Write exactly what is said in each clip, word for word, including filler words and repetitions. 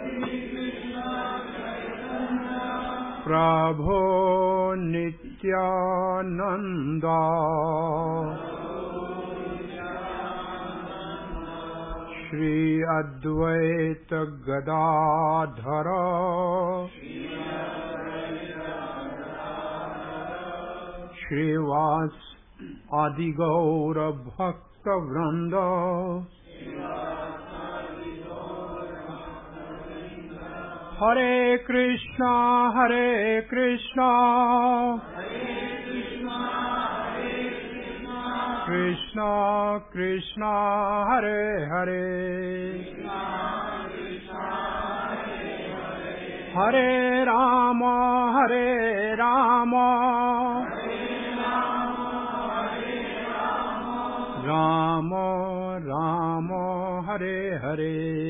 प्रभो नित्यानंद श्री अद्वैत गदाधर श्रीवास आदि गौर भक्त वृंद हरे कृष्णा हरे कृष्णा कृष्णा कृष्णा हरे हरे हरे राम हरे राम राम राम हरे हरे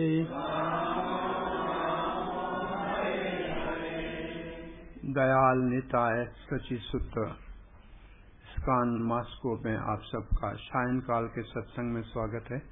दयाल निताय सची सूत्र स्कान मास्को में आप सबका सायंकाल के सत्संग में स्वागत है।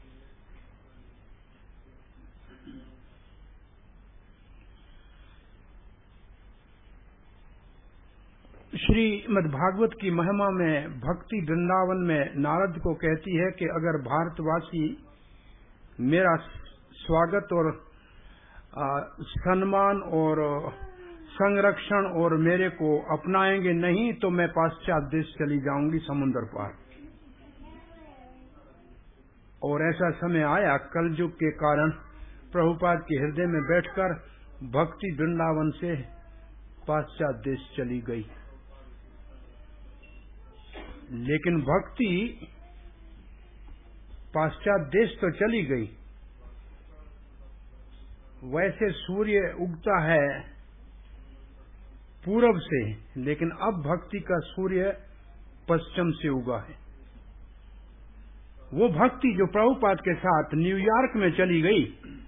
श्रीमद्भागवत की महिमा में भक्ति वृंदावन में नारद को कहती है कि अगर भारतवासी मेरा स्वागत और आ, सम्मान और संरक्षण और मेरे को अपनाएंगे नहीं तो मैं पाश्चात्य देश चली जाऊंगी समुद्र पार। और ऐसा समय आया कलयुग के कारण प्रभुपाद के हृदय में बैठकर भक्ति वृंदावन से पाश्चात्य देश चली गई। लेकिन भक्ति पाश्चात्य देश तो चली गई, वैसे सूर्य उगता है पूरब से, लेकिन अब भक्ति का सूर्य पश्चिम से उगा है। वो भक्ति जो प्रभुपाद के साथ न्यूयॉर्क में चली गई,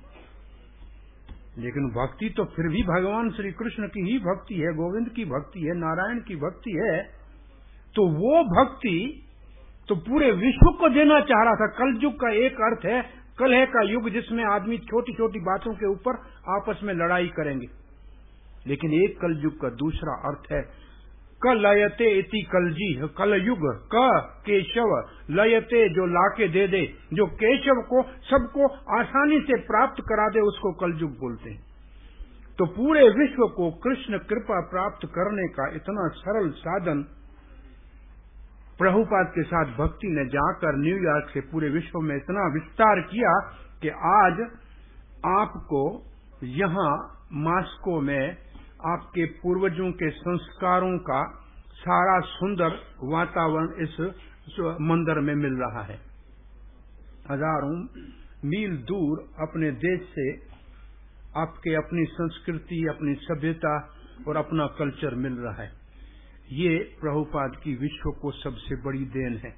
लेकिन भक्ति तो फिर भी भगवान श्री कृष्ण की ही भक्ति है, गोविंद की भक्ति है, नारायण की भक्ति है। तो वो भक्ति तो पूरे विश्व को देना चाह रहा था। कलयुग का एक अर्थ है कलह का युग, जिसमें आदमी छोटी छोटी बातों के ऊपर आपस में लड़ाई करेंगे। लेकिन एक कलयुग का दूसरा अर्थ है क लयते इति कलजी, कलयुग क केशव लयते, जो लाके दे दे, जो केशव को सबको आसानी से प्राप्त करा दे, उसको कलयुग बोलते हैं। तो पूरे विश्व को कृष्ण कृपा प्राप्त करने का इतना सरल साधन प्रभुपाद के साथ भक्ति ने जाकर न्यूयॉर्क से पूरे विश्व में इतना विस्तार किया कि आज आपको यहाँ मास्को में आपके पूर्वजों के संस्कारों का सारा सुंदर वातावरण इस मंदिर में मिल रहा है। हजारों मील दूर अपने देश से आपके अपनी संस्कृति, अपनी सभ्यता और अपना कल्चर मिल रहा है। ये प्रभुपाद की विश्व को सबसे बड़ी देन है।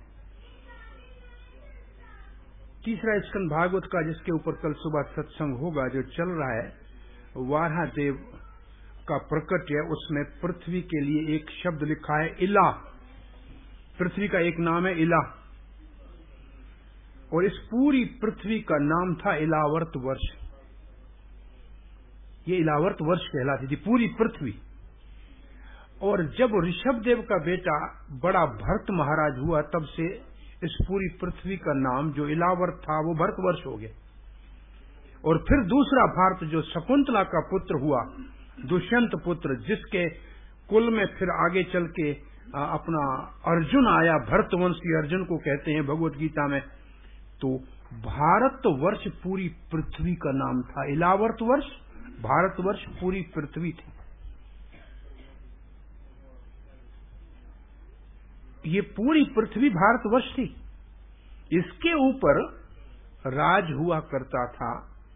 तीसरा स्कंद भागवत का, जिसके ऊपर कल सुबह सत्संग होगा, जो चल रहा है, वाराह देव का प्रकट है। उसमें पृथ्वी के लिए एक शब्द लिखा है इला। पृथ्वी का एक नाम है इला, और इस पूरी पृथ्वी का नाम था इलावर्त वर्ष। ये इलावर्त वर्ष कहलाती थी पूरी पृथ्वी। और जब ऋषभ देव का बेटा बड़ा भरत महाराज हुआ, तब से इस पूरी पृथ्वी का नाम जो इलावर्त था वो भरत वर्ष हो गया। और फिर दूसरा भारत जो शकुंतला का पुत्र हुआ, दुष्यंत पुत्र, जिसके कुल में फिर आगे चल के अपना अर्जुन आया, भरतवंशी अर्जुन को कहते हैं भगवत गीता में। तो भारत वर्ष पूरी पृथ्वी का नाम था। इलावर्त वर्ष भारत वर्ष पूरी पृथ्वी थी। ये पूरी पृथ्वी भारतवर्ष थी। इसके ऊपर राज हुआ करता था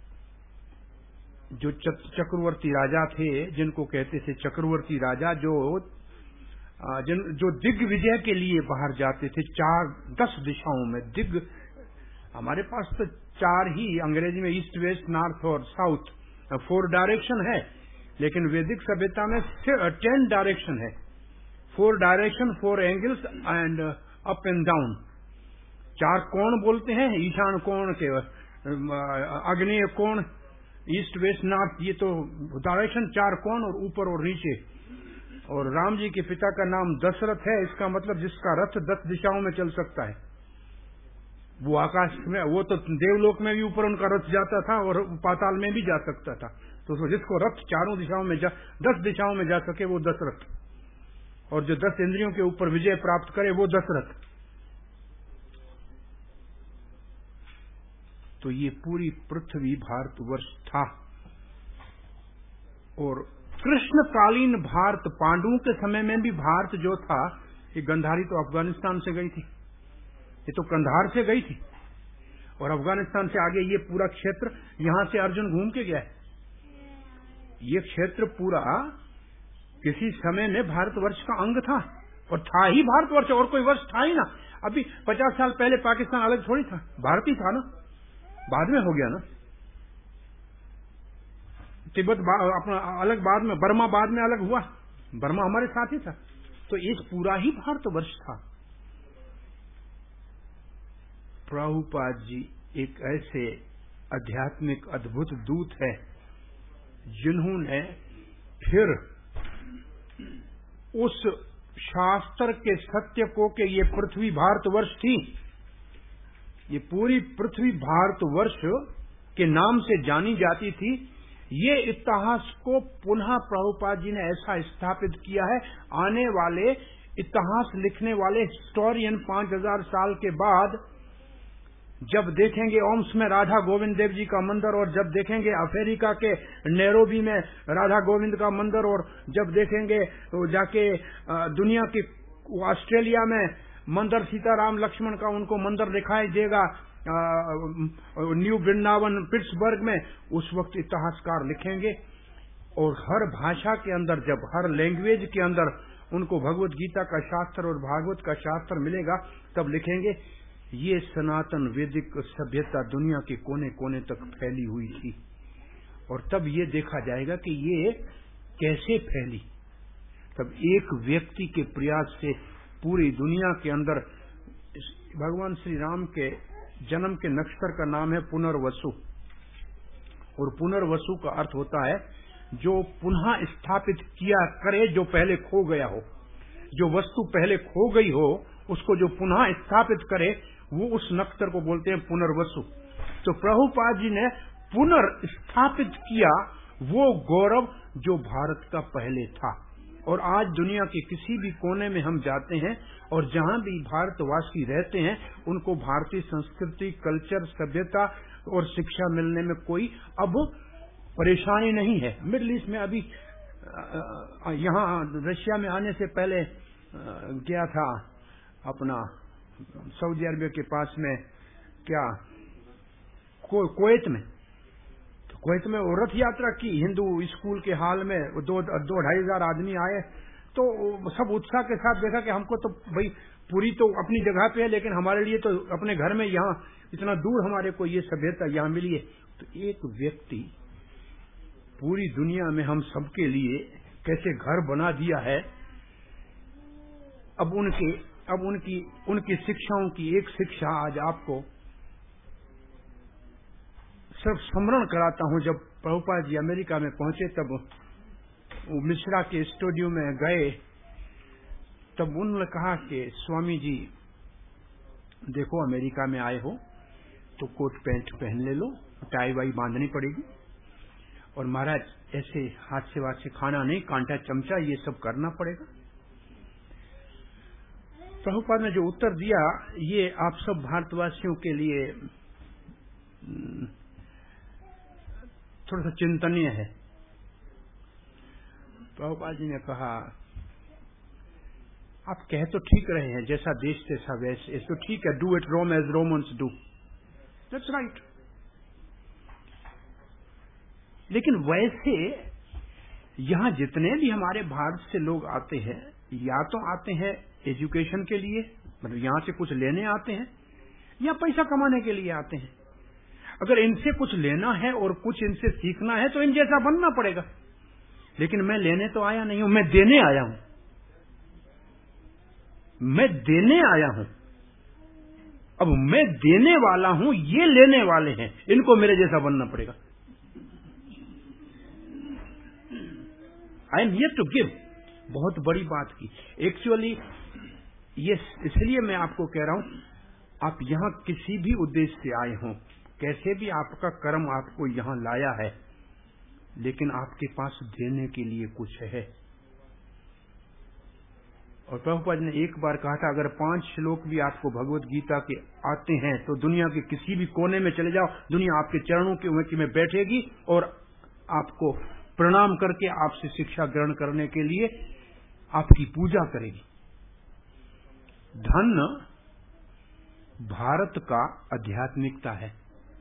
जो चक्रवर्ती राजा थे, जिनको कहते थे चक्रवर्ती राजा, जो जिन जो दिग्विजय के लिए बाहर जाते थे चार दस दिशाओं में। दिग हमारे पास तो चार ही, अंग्रेजी में ईस्ट वेस्ट नॉर्थ और साउथ, फोर डायरेक्शन है, लेकिन वैदिक सभ्यता में टेन डायरेक्शन है। Four direction, four angles and up and down. चार कोण बोलते हैं, ईशान कोण के, अग्नेय कोण, ईस्ट वेस्ट नॉर्थ, ये तो डायरेक्शन चार कोण और ऊपर और नीचे। और राम जी के पिता का नाम दशरथ है, इसका मतलब जिसका रथ दस दिशाओं में चल सकता है। वो आकाश में, वो तो देवलोक में भी ऊपर उनका रथ जाता था और पाताल में भी जा सकता था। तो जिसको रथ चारों दिशाओं में जा, दस दिशाओं में जा सके वो दशरथ, और जो दस इंद्रियों के ऊपर विजय प्राप्त करे वो दशरथ। तो ये पूरी पृथ्वी भारतवर्ष था। और कृष्णकालीन भारत, पांडवों के समय में भी भारत जो था, ये गंधारी तो अफगानिस्तान से गई थी, ये तो कंधार से गई थी, और अफगानिस्तान से आगे ये पूरा क्षेत्र, यहां से अर्जुन घूम के गया है। ये क्षेत्र पूरा किसी समय में भारतवर्ष का अंग था, और था ही भारतवर्ष, और कोई वर्ष था ही ना। अभी पचास साल पहले पाकिस्तान अलग थोड़ी था, भारत ही था ना, बाद में हो गया ना। तिब्बत अपना अलग बाद में, बर्मा बाद में अलग हुआ, बर्मा हमारे साथ ही था। तो एक पूरा ही भारतवर्ष था। प्रभुपाद जी एक ऐसे आध्यात्मिक अद्भुत दूत है जिन्होंने फिर उस शास्त्र के सत्य को कि ये पृथ्वी भारतवर्ष थी, ये पूरी पृथ्वी भारतवर्ष के नाम से जानी जाती थी, ये इतिहास को पुनः प्रभुपाद जी ने ऐसा स्थापित किया है। आने वाले इतिहास लिखने वाले हिस्टोरियन पांच हजार साल के बाद जब देखेंगे ओम्स में राधा गोविंद देव जी का मंदिर, और जब देखेंगे अफ्रीका के नैरोबी में राधा गोविंद का मंदिर, और जब देखेंगे तो जाके दुनिया की ऑस्ट्रेलिया में मंदिर सीताराम लक्ष्मण का उनको मंदिर दिखाई देगा, न्यू वृंदावन पिट्सबर्ग में, उस वक्त इतिहासकार लिखेंगे। और हर भाषा के अंदर, जब हर लैंग्वेज के अंदर उनको भगवत गीता का शास्त्र और भागवत का शास्त्र मिलेगा, तब लिखेंगे ये सनातन वैदिक सभ्यता दुनिया के कोने कोने तक फैली हुई थी। और तब ये देखा जाएगा कि ये कैसे फैली। तब एक व्यक्ति के प्रयास से पूरी दुनिया के अंदर, भगवान श्री राम के जन्म के नक्षत्र का नाम है पुनर्वसु, और पुनर्वसु का अर्थ होता है जो पुनः स्थापित किया करे जो पहले खो गया हो, जो वस्तु पहले खो गई हो उसको जो पुनः स्थापित करे, वो उस नक्षत्र को बोलते हैं पुनर्वसु। तो प्रभुपाद जी ने पुनर्स्थापित किया वो गौरव जो भारत का पहले था। और आज दुनिया के किसी भी कोने में हम जाते हैं और जहां भी भारतवासी रहते हैं, उनको भारतीय संस्कृति, कल्चर, सभ्यता और शिक्षा मिलने में कोई अब परेशानी नहीं है। मिडिल ईस्ट में अभी यहाँ रशिया में आने से पहले गया था अपना सऊदी अरबिया के पास में, क्या को, कुवैत में, तो कुवैत में वो रथ यात्रा की हिंदू स्कूल के हाल में, दो दो ढाई हजार आदमी आए, तो सब उत्साह के साथ देखा कि हमको तो भाई पूरी तो अपनी जगह पे है, लेकिन हमारे लिए तो अपने घर में, यहाँ इतना दूर हमारे को ये सभ्यता यहाँ मिली है। तो एक व्यक्ति पूरी दुनिया में हम सबके लिए कैसे घर बना दिया है। अब उनके अब उनकी उनकी शिक्षाओं की एक शिक्षा आज आपको सिर्फ स्मरण कराता हूं। जब प्रभुपाद जी अमेरिका में पहुंचे, तब वो मिश्रा के स्टूडियो में गए, तब उन्होंने कहा कि स्वामी जी देखो, अमेरिका में आए हो तो कोट पैंट पहन ले लो, टाई वाई बांधनी पड़ेगी, और महाराज ऐसे हाथ से हाथ से खाना नहीं, कांटा चमचा ये सब करना पड़ेगा। प्रभुपाद ने जो उत्तर दिया, ये आप सब भारतवासियों के लिए थोड़ा सा चिंतनीय है। प्रभुपाद जी ने कहा, आप कह तो ठीक रहे हैं, जैसा देश तैसा वैसे, तो ठीक है, do it Rome as Romans do, that's right. लेकिन वैसे यहां जितने भी हमारे भारत से लोग आते हैं, या तो आते हैं एजुकेशन के लिए, मतलब यहां से कुछ लेने आते हैं, या पैसा कमाने के लिए आते हैं। अगर इनसे कुछ लेना है और कुछ इनसे सीखना है तो इन जैसा बनना पड़ेगा। लेकिन मैं लेने तो आया नहीं हूं, मैं देने आया हूं, मैं देने आया हूं। अब मैं देने वाला हूं, ये लेने वाले हैं, इनको मेरे जैसा बनना पड़ेगा। I am here to give. बहुत बड़ी बात की। एक्चुअली ये इसलिए मैं आपको कह रहा हूं, आप यहां किसी भी उद्देश्य से आए हों, कैसे भी आपका कर्म आपको यहां लाया है, लेकिन आपके पास देने के लिए कुछ है। और प्रभुपाद ने एक बार कहा था, अगर पांच श्लोक भी आपको भगवत गीता के आते हैं तो दुनिया के किसी भी कोने में चले जाओ, दुनिया आपके चरणों के में बैठेगी और आपको प्रणाम करके आपसे शिक्षा ग्रहण करने के लिए आपकी पूजा करेगी। धन भारत का आध्यात्मिकता है।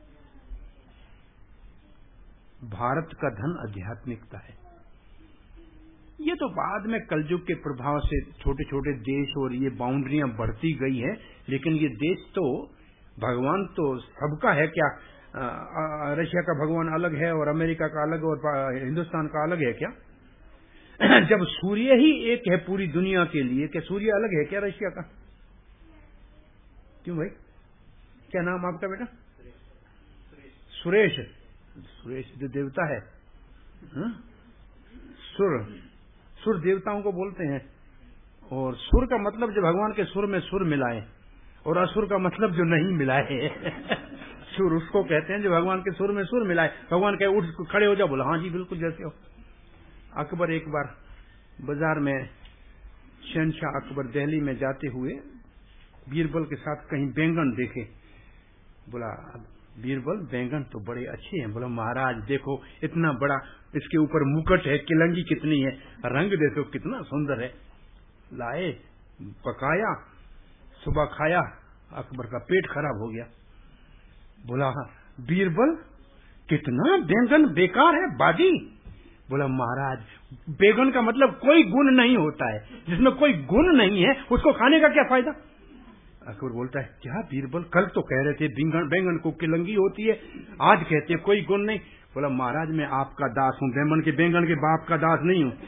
भारत का धन आध्यात्मिकता है। ये तो बाद में कलयुग के प्रभाव से छोटे छोटे देश और ये बाउंड्रियां बढ़ती गई हैं, लेकिन ये देश तो भगवान तो सबका है। क्या रशिया का भगवान अलग है और अमेरिका का अलग और हिंदुस्तान का अलग है क्या? जब सूर्य ही एक है पूरी दुनिया के लिए, क्या सूर्य अलग है क्या रशिया का? क्यों भाई, क्या नाम आपका बेटा? सुरेश। सुरेश जो देवता है, हा? सुर सुर देवताओं को बोलते हैं। और सुर का मतलब जो भगवान के सुर में सुर मिलाए, और असुर का मतलब जो नहीं मिलाए। सुर उसको कहते हैं जो भगवान के सुर में सुर मिलाए। भगवान कहे उठ खड़े हो जाओ, बोला हाँ जी बिल्कुल जैसे हो। अकबर एक बार बाजार में, शहनशाह अकबर दिल्ली में जाते हुए बीरबल के साथ कहीं बैंगन देखे। बोला बीरबल बैंगन तो बड़े अच्छे हैं। बोला महाराज देखो इतना बड़ा इसके ऊपर मुकुट है, किलंगी कितनी है, रंग देखो कितना सुंदर है। लाए, पकाया, सुबह खाया, अकबर का पेट खराब हो गया। बोला बीरबल कितना बैंगन बेकार है, बाजी। बोला महाराज बैंगन का मतलब कोई गुण नहीं होता है, जिसमें कोई गुण नहीं है उसको खाने का क्या फायदा। अकबर बोलता है क्या बीरबल, कल तो कह रहे थे बैंगन बैंगन को किलंगी होती है, आज कहते हैं कोई गुण नहीं। बोला महाराज मैं आपका दास हूं, बैंगन के बैंगन के बाप का दास नहीं हूं।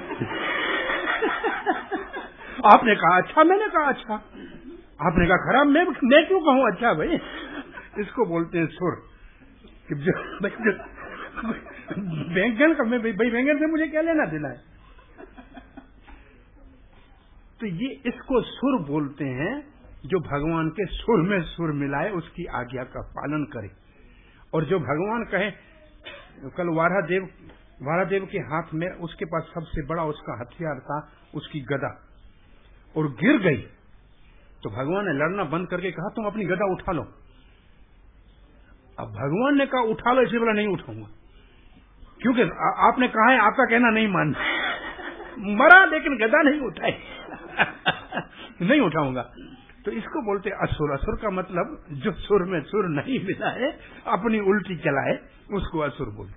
आपने कहा अच्छा, मैंने कहा अच्छा, आपने कहा खराब, मैं मैं क्यों कहूं अच्छा भाई। इसको बोलते हैं सुर। बैंगन का मैं भाई बैंगन से मुझे क्या लेना देना है। तो ये इसको सुर बोलते हैं, जो भगवान के सुर में सुर मिलाए, उसकी आज्ञा का पालन करे। और जो भगवान कहे, कल वारादेव वारादेव के हाथ में, उसके पास सबसे बड़ा उसका हथियार था उसकी गदा, और गिर गई तो भगवान ने लड़ना बंद करके कहा तुम अपनी गदा उठा लो। अब भगवान ने कहा उठा लो, इसे बोला नहीं उठाऊंगा, क्योंकि आ, आपने कहा है, आपका कहना नहीं मानना। मरा लेकिन गदा नहीं उठाई। नहीं उठाऊंगा। तो इसको बोलते असुर। असुर का मतलब जो सुर में सुर नहीं मिला है, अपनी उल्टी चलाए, उसको असुर बोलते।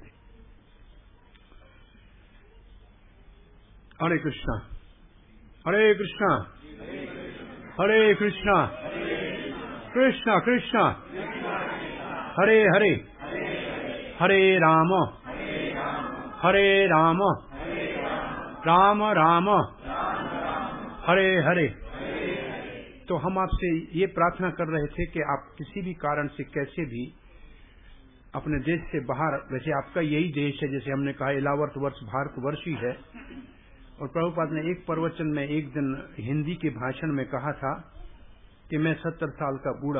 हरे कृष्णा हरे कृष्णा हरे कृष्णा कृष्णा कृष्णा हरे हरे हरे राम हरे राम राम राम हरे हरे। तो हम आपसे ये प्रार्थना कर रहे थे कि आप किसी भी कारण से कैसे भी अपने देश से बाहर, वैसे आपका यही देश है, जैसे हमने कहा इलावर्त वर्ष भारतवर्ष ही है। और प्रभुपाद ने एक प्रवचन में एक दिन हिंदी के भाषण में कहा था कि मैं सत्तर साल का बूढ़ा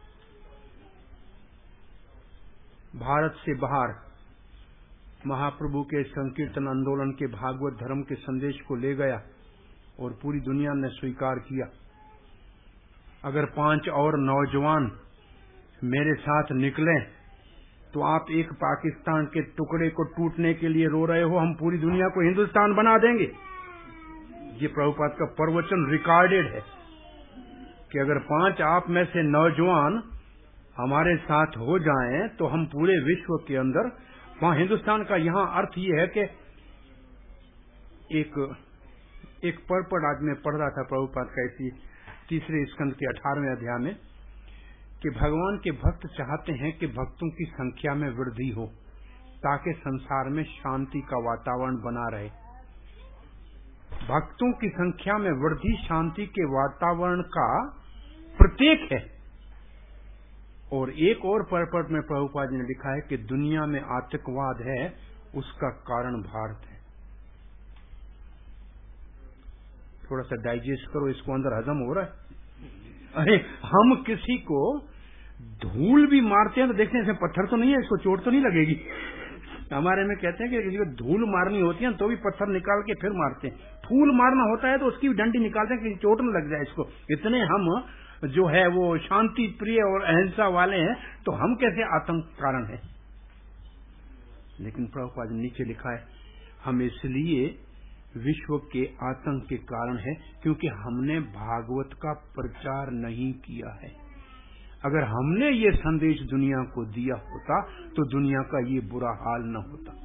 भारत से बाहर महाप्रभु के संकीर्तन आंदोलन के भागवत धर्म के संदेश को ले गया और पूरी दुनिया ने स्वीकार किया। अगर पांच और नौजवान मेरे साथ निकले तो आप एक पाकिस्तान के टुकड़े को टूटने के लिए रो रहे हो, हम पूरी दुनिया को हिंदुस्तान बना देंगे। ये प्रभुपाद का प्रवचन रिकॉर्डेड है कि अगर पांच आप में से नौजवान हमारे साथ हो जाएं तो हम पूरे विश्व के अंदर, वहां हिंदुस्तान का यहां अर्थ ये है कि एक एक परपड़ आज मैं पढ़ रहा था प्रभुपाद का इसी तीसरे स्कंद के अठारहवें अध्याय में कि भगवान के भक्त चाहते हैं कि भक्तों की संख्या में वृद्धि हो ताकि संसार में शांति का वातावरण बना रहे। भक्तों की संख्या में वृद्धि शांति के वातावरण का प्रतीक है। और एक और परपट में प्रभुपाद जी ने लिखा है कि दुनिया में आतंकवाद है, उसका कारण भारत है। थोड़ा सा डाइजेस्ट करो, इसको अंदर हजम हो रहा है। अरे हम किसी को धूल भी मारते हैं तो देखते हैं पत्थर तो नहीं है, इसको चोट तो नहीं लगेगी। हमारे में कहते हैं कि किसी को धूल मारनी होती है तो भी पत्थर निकाल के फिर मारते हैं, फूल मारना होता है तो उसकी भी डंडी निकालते हैं कि चोट न लग जाए इसको। इतने हम जो है वो शांति प्रिय और अहिंसा वाले हैं, तो हम कैसे आतंक कारण है। लेकिन प्रभुपाद ने नीचे लिखा है हम इसलिए विश्व के आतंक के कारण है क्योंकि हमने भागवत का प्रचार नहीं किया है। अगर हमने ये संदेश दुनिया को दिया होता तो दुनिया का ये बुरा हाल न होता।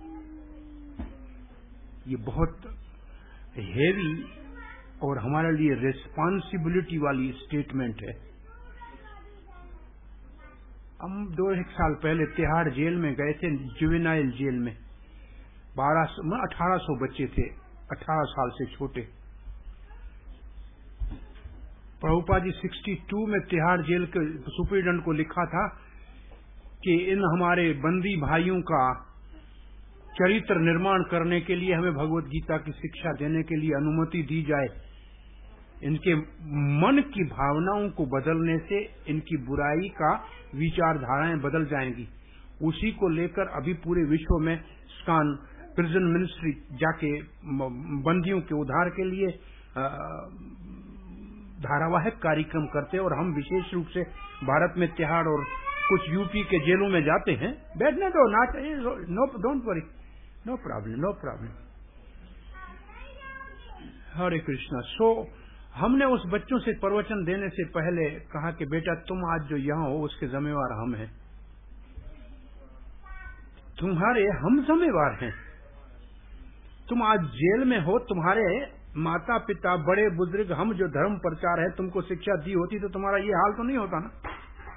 ये बहुत हेवी और हमारे लिए रिस्पांसिबिलिटी वाली स्टेटमेंट है। हम दो एक साल पहले तिहाड़ जेल में गए थे, जुवेनाइल जेल में। बारह अठारह सौ बच्चे थे, अठारह साल से छोटे। प्रभुपाद जी बासठ में तिहाड़ जेल के सुपरिटेंडेंट को लिखा था कि इन हमारे बंदी भाइयों का चरित्र निर्माण करने के लिए हमें भगवत गीता की शिक्षा देने के लिए अनुमति दी जाए। इनके मन की भावनाओं को बदलने से इनकी बुराई का विचारधाराएं बदल जाएंगी। उसी को लेकर अभी पूरे विश्व में स्कान प्रिजन मिनिस्ट्री जाके बंदियों के उद्धार के लिए धारावाहिक कार्यक्रम करते हैं। और हम विशेष रूप से भारत में तिहाड़ और कुछ यूपी के जेलों में जाते हैं। बैठने दो, ना चाहिए, no don't worry, no problem, no problem. Hare Krishna. So हमने उस बच्चों से प्रवचन देने से पहले कहा कि बेटा तुम आज जो यहाँ हो उसके जिम्मेवार हम हैं, तुम्हारे हम जिम्मेवार हैं। तुम आज जेल में हो, तुम्हारे माता पिता बड़े बुजुर्ग हम जो धर्म प्रचार है तुमको शिक्षा दी होती तो तुम्हारा ये हाल तो नहीं होता ना।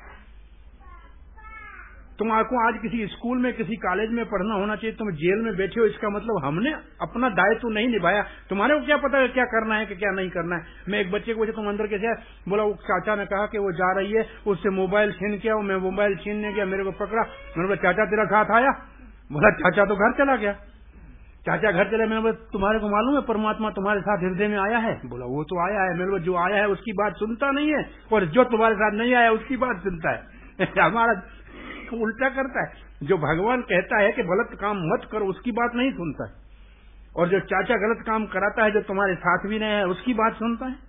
तुमको आज किसी स्कूल में किसी कॉलेज में पढ़ना होना चाहिए, तुम जेल में बैठे हो, इसका मतलब हमने अपना दायित्व नहीं निभाया। तुम्हारे को क्या पता है क्या करना है कि क्या नहीं करना है। मैं एक बच्चे को पूछा तुम अंदर कैसे, बोला वो चाचा ने कहा कि वो जा रही है, उससे मोबाइल छीन के, मैं मोबाइल छीनने गया, मेरे को पकड़ा। मैंने बोला चाचा तेरा साथ आया? बोला चाचा तो घर चला गया। चाचा घर चले, मैंने बोला तुम्हारे को मालूम है परमात्मा तुम्हारे साथ हृदय में आया है? बोला वो तो आया है। मैंने बोला जो आया है उसकी बात सुनता नहीं है और जो तुम्हारे साथ नहीं आया उसकी बात सुनता है। हमारा उल्टा करता है। जो भगवान कहता है कि गलत काम मत करो उसकी बात नहीं सुनता है, और जो चाचा गलत काम कराता है जो तुम्हारे साथ भी नहीं है उसकी बात सुनता है।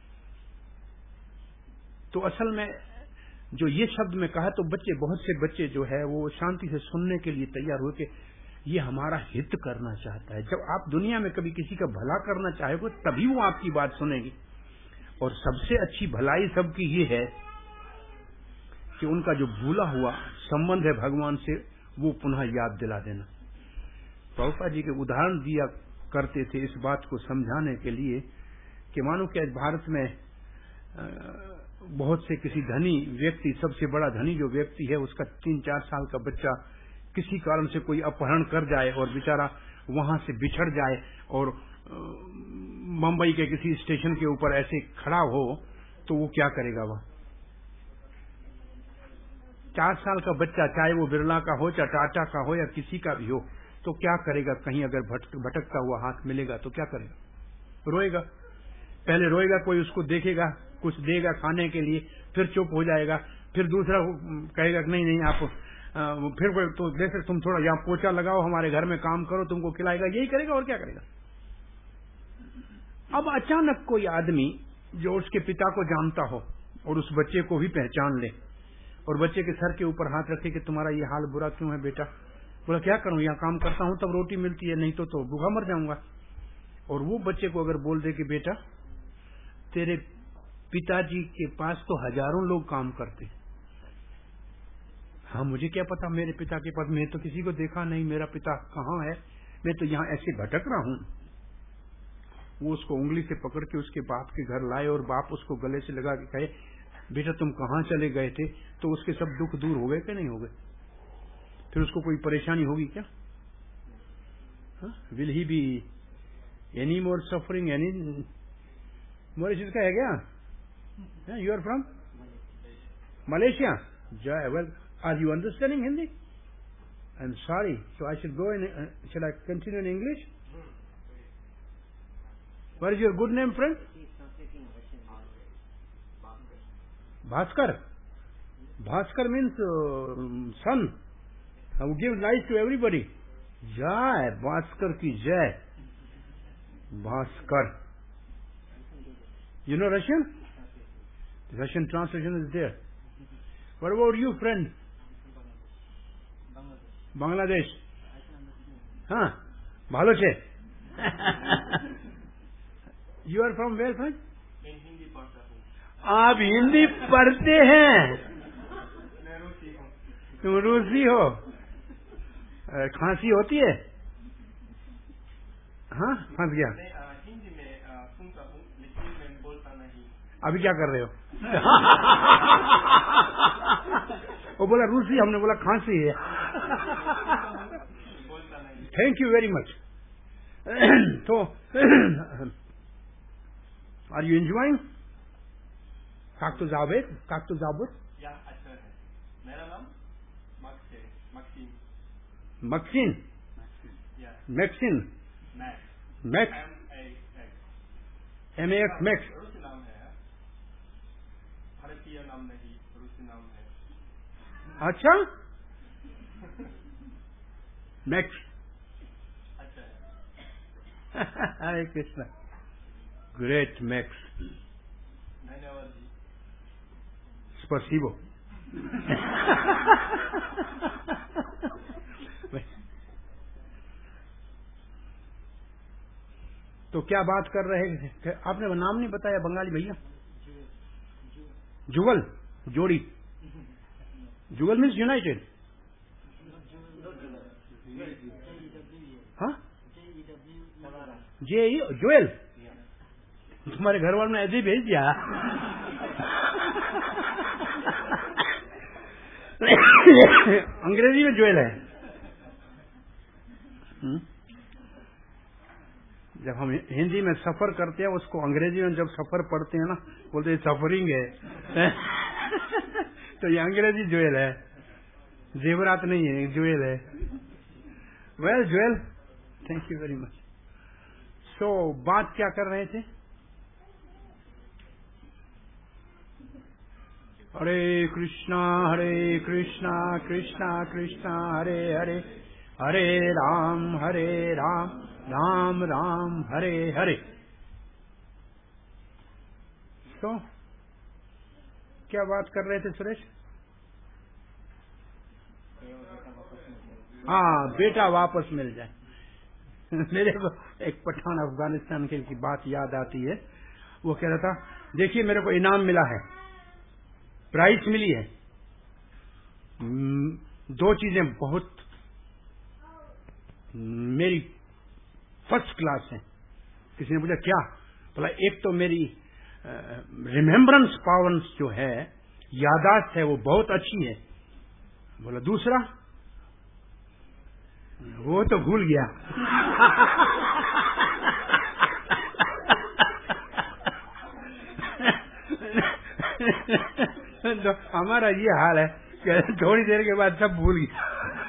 तो असल में जो ये शब्द में कहा तो बच्चे, बहुत से बच्चे जो है वो शांति से सुनने के लिए तैयार हुए कि ये हमारा हित करना चाहता है। जब आप दुनिया में कभी किसी का भला करना चाहोगे तभी वो आपकी बात सुनेगी। और सबसे अच्छी भलाई सबकी ये है कि उनका जो भूला हुआ संबंध है भगवान से वो पुनः याद दिला देना। प्रभुपाद जी के उदाहरण दिया करते थे इस बात को समझाने के लिए कि मानो कि भारत में बहुत से किसी धनी व्यक्ति, सबसे बड़ा धनी जो व्यक्ति है उसका तीन चार साल का बच्चा किसी कारण से कोई अपहरण कर जाए और बेचारा वहां से बिछड़ जाए और मुंबई के किसी स्टेशन के ऊपर ऐसे खड़ा हो तो वो क्या करेगा? वह चार साल का बच्चा, चाहे वो बिरला का हो, चाहे टाटा का हो या किसी का भी हो, तो क्या करेगा? कहीं अगर भटकता हुआ हाथ मिलेगा तो क्या करेगा? रोएगा। पहले रोएगा, कोई उसको देखेगा, कुछ देगा खाने के लिए, फिर चुप हो जाएगा, फिर दूसरा कहेगा नहीं नहीं आप आ, फिर तो जैसे तुम थोड़ा यहाँ पोछा लगाओ, हमारे घर में काम करो, तुमको खिलाएगा। यही करेगा और क्या करेगा? अब अचानक कोई आदमी जो उसके पिता को जानता हो और उस बच्चे को भी पहचान ले और बच्चे के सर के ऊपर हाथ रखे कि तुम्हारा ये हाल बुरा क्यों है बेटा? बोला क्या करूं, यहाँ काम करता हूं तब रोटी मिलती है, नहीं तो तो भूखा मर जाऊंगा। और वो बच्चे को अगर बोल दे कि बेटा तेरे पिताजी के पास तो हजारों लोग काम करते। हाँ मुझे क्या पता मेरे पिता के पास, मैं तो किसी को देखा नहीं, मेरा पिता कहाँ है, मैं तो यहाँ ऐसे भटक रहा हूं। वो उसको उंगली से पकड़ के उसके बाप के घर लाए और बाप उसको गले से लगा के कहे बेटा तुम कहाँ चले गए थे? तो उसके सब दुख दूर हो गए कि नहीं हो गए? फिर उसको कोई परेशानी होगी क्या? Will he be any more suffering any more इसका है क्या? You are from Malaysia? जय well, are you understanding Hindi? I am sorry, so I should go in, should I continue in English? What is your good name, friend? Bhaskar. Bhaskar means uh, sun. Who gives light to everybody. Jai. Bhaskar ki jai. Bhaskar. You know Russian? The Russian translation is there. What about you, friend? Bangladesh. हाँ, भालो छे. You are from where, friend? Hindi पढ़ता हूँ. आप हिंदी पढ़ते हैं? मैं रूसी हूँ. तुम रूसी हो? खांसी होती है? हाँ, फंस गया. मैं हिंदी में सुनता हूँ, लेकिन मैं बोलता नहीं. अभी क्या कर रहे हो? वो बोला रूसी, हमने बोला खांसी है. Thank you very much. तो आर यू एंजॉइंग? काकतू जावेद, काकतू जाबुत. या अच्छा है. मेरा नाम मैक्स है. Maxine. Maxine. Yeah. Maxine. Max. Max. M A X. M A X Max. रूसी नाम है. भारतीय नाम नहीं, रूसी नाम है. अच्छा. मैक्स. अच्छा है. हरे कृष्णा. Great Max. धन्यवाद जी. स्पसिबो. तो क्या बात कर रहे हैं? आपने नाम नहीं बताया बंगाली भैया. जुगल. जोड़ी. Jugal means united. हाँ, जे जोएल. तुम्हारे घर वालों ने ऐसे ही भेज दिया. अंग्रेजी में जोएल है. हुँ? जब हम हिंदी में सफर करते हैं, उसको अंग्रेजी में जब सफर पढ़ते हैं ना, बोलते हैं सफरिंग है. तो ये अंग्रेजी जोएल है, जेवरात नहीं है, जोएल है. Well Joel, thank you very much. So बात क्या कर रहे थे? हरे कृष्णा हरे कृष्णा कृष्णा कृष्णा हरे हरे, हरे राम हरे राम राम राम हरे हरे. तो क्या बात कर रहे थे सुरेश? हाँ, बेटा वापस मिल जाए. मेरे को एक पठान अफगानिस्तान के की बात याद आती है. वो कह रहा था, देखिए मेरे को इनाम मिला है, प्राइज मिली है. दो चीजें बहुत मेरी फर्स्ट क्लास हैं. किसी ने पूछा क्या? बोला एक तो मेरी रिमेम्बरेंस पावर जो है, यादाश्त है, वो बहुत अच्छी है. बोला दूसरा? वो तो भूल गया. तो हमारा ये हाल है कि थोड़ी देर के बाद सब भूल गया.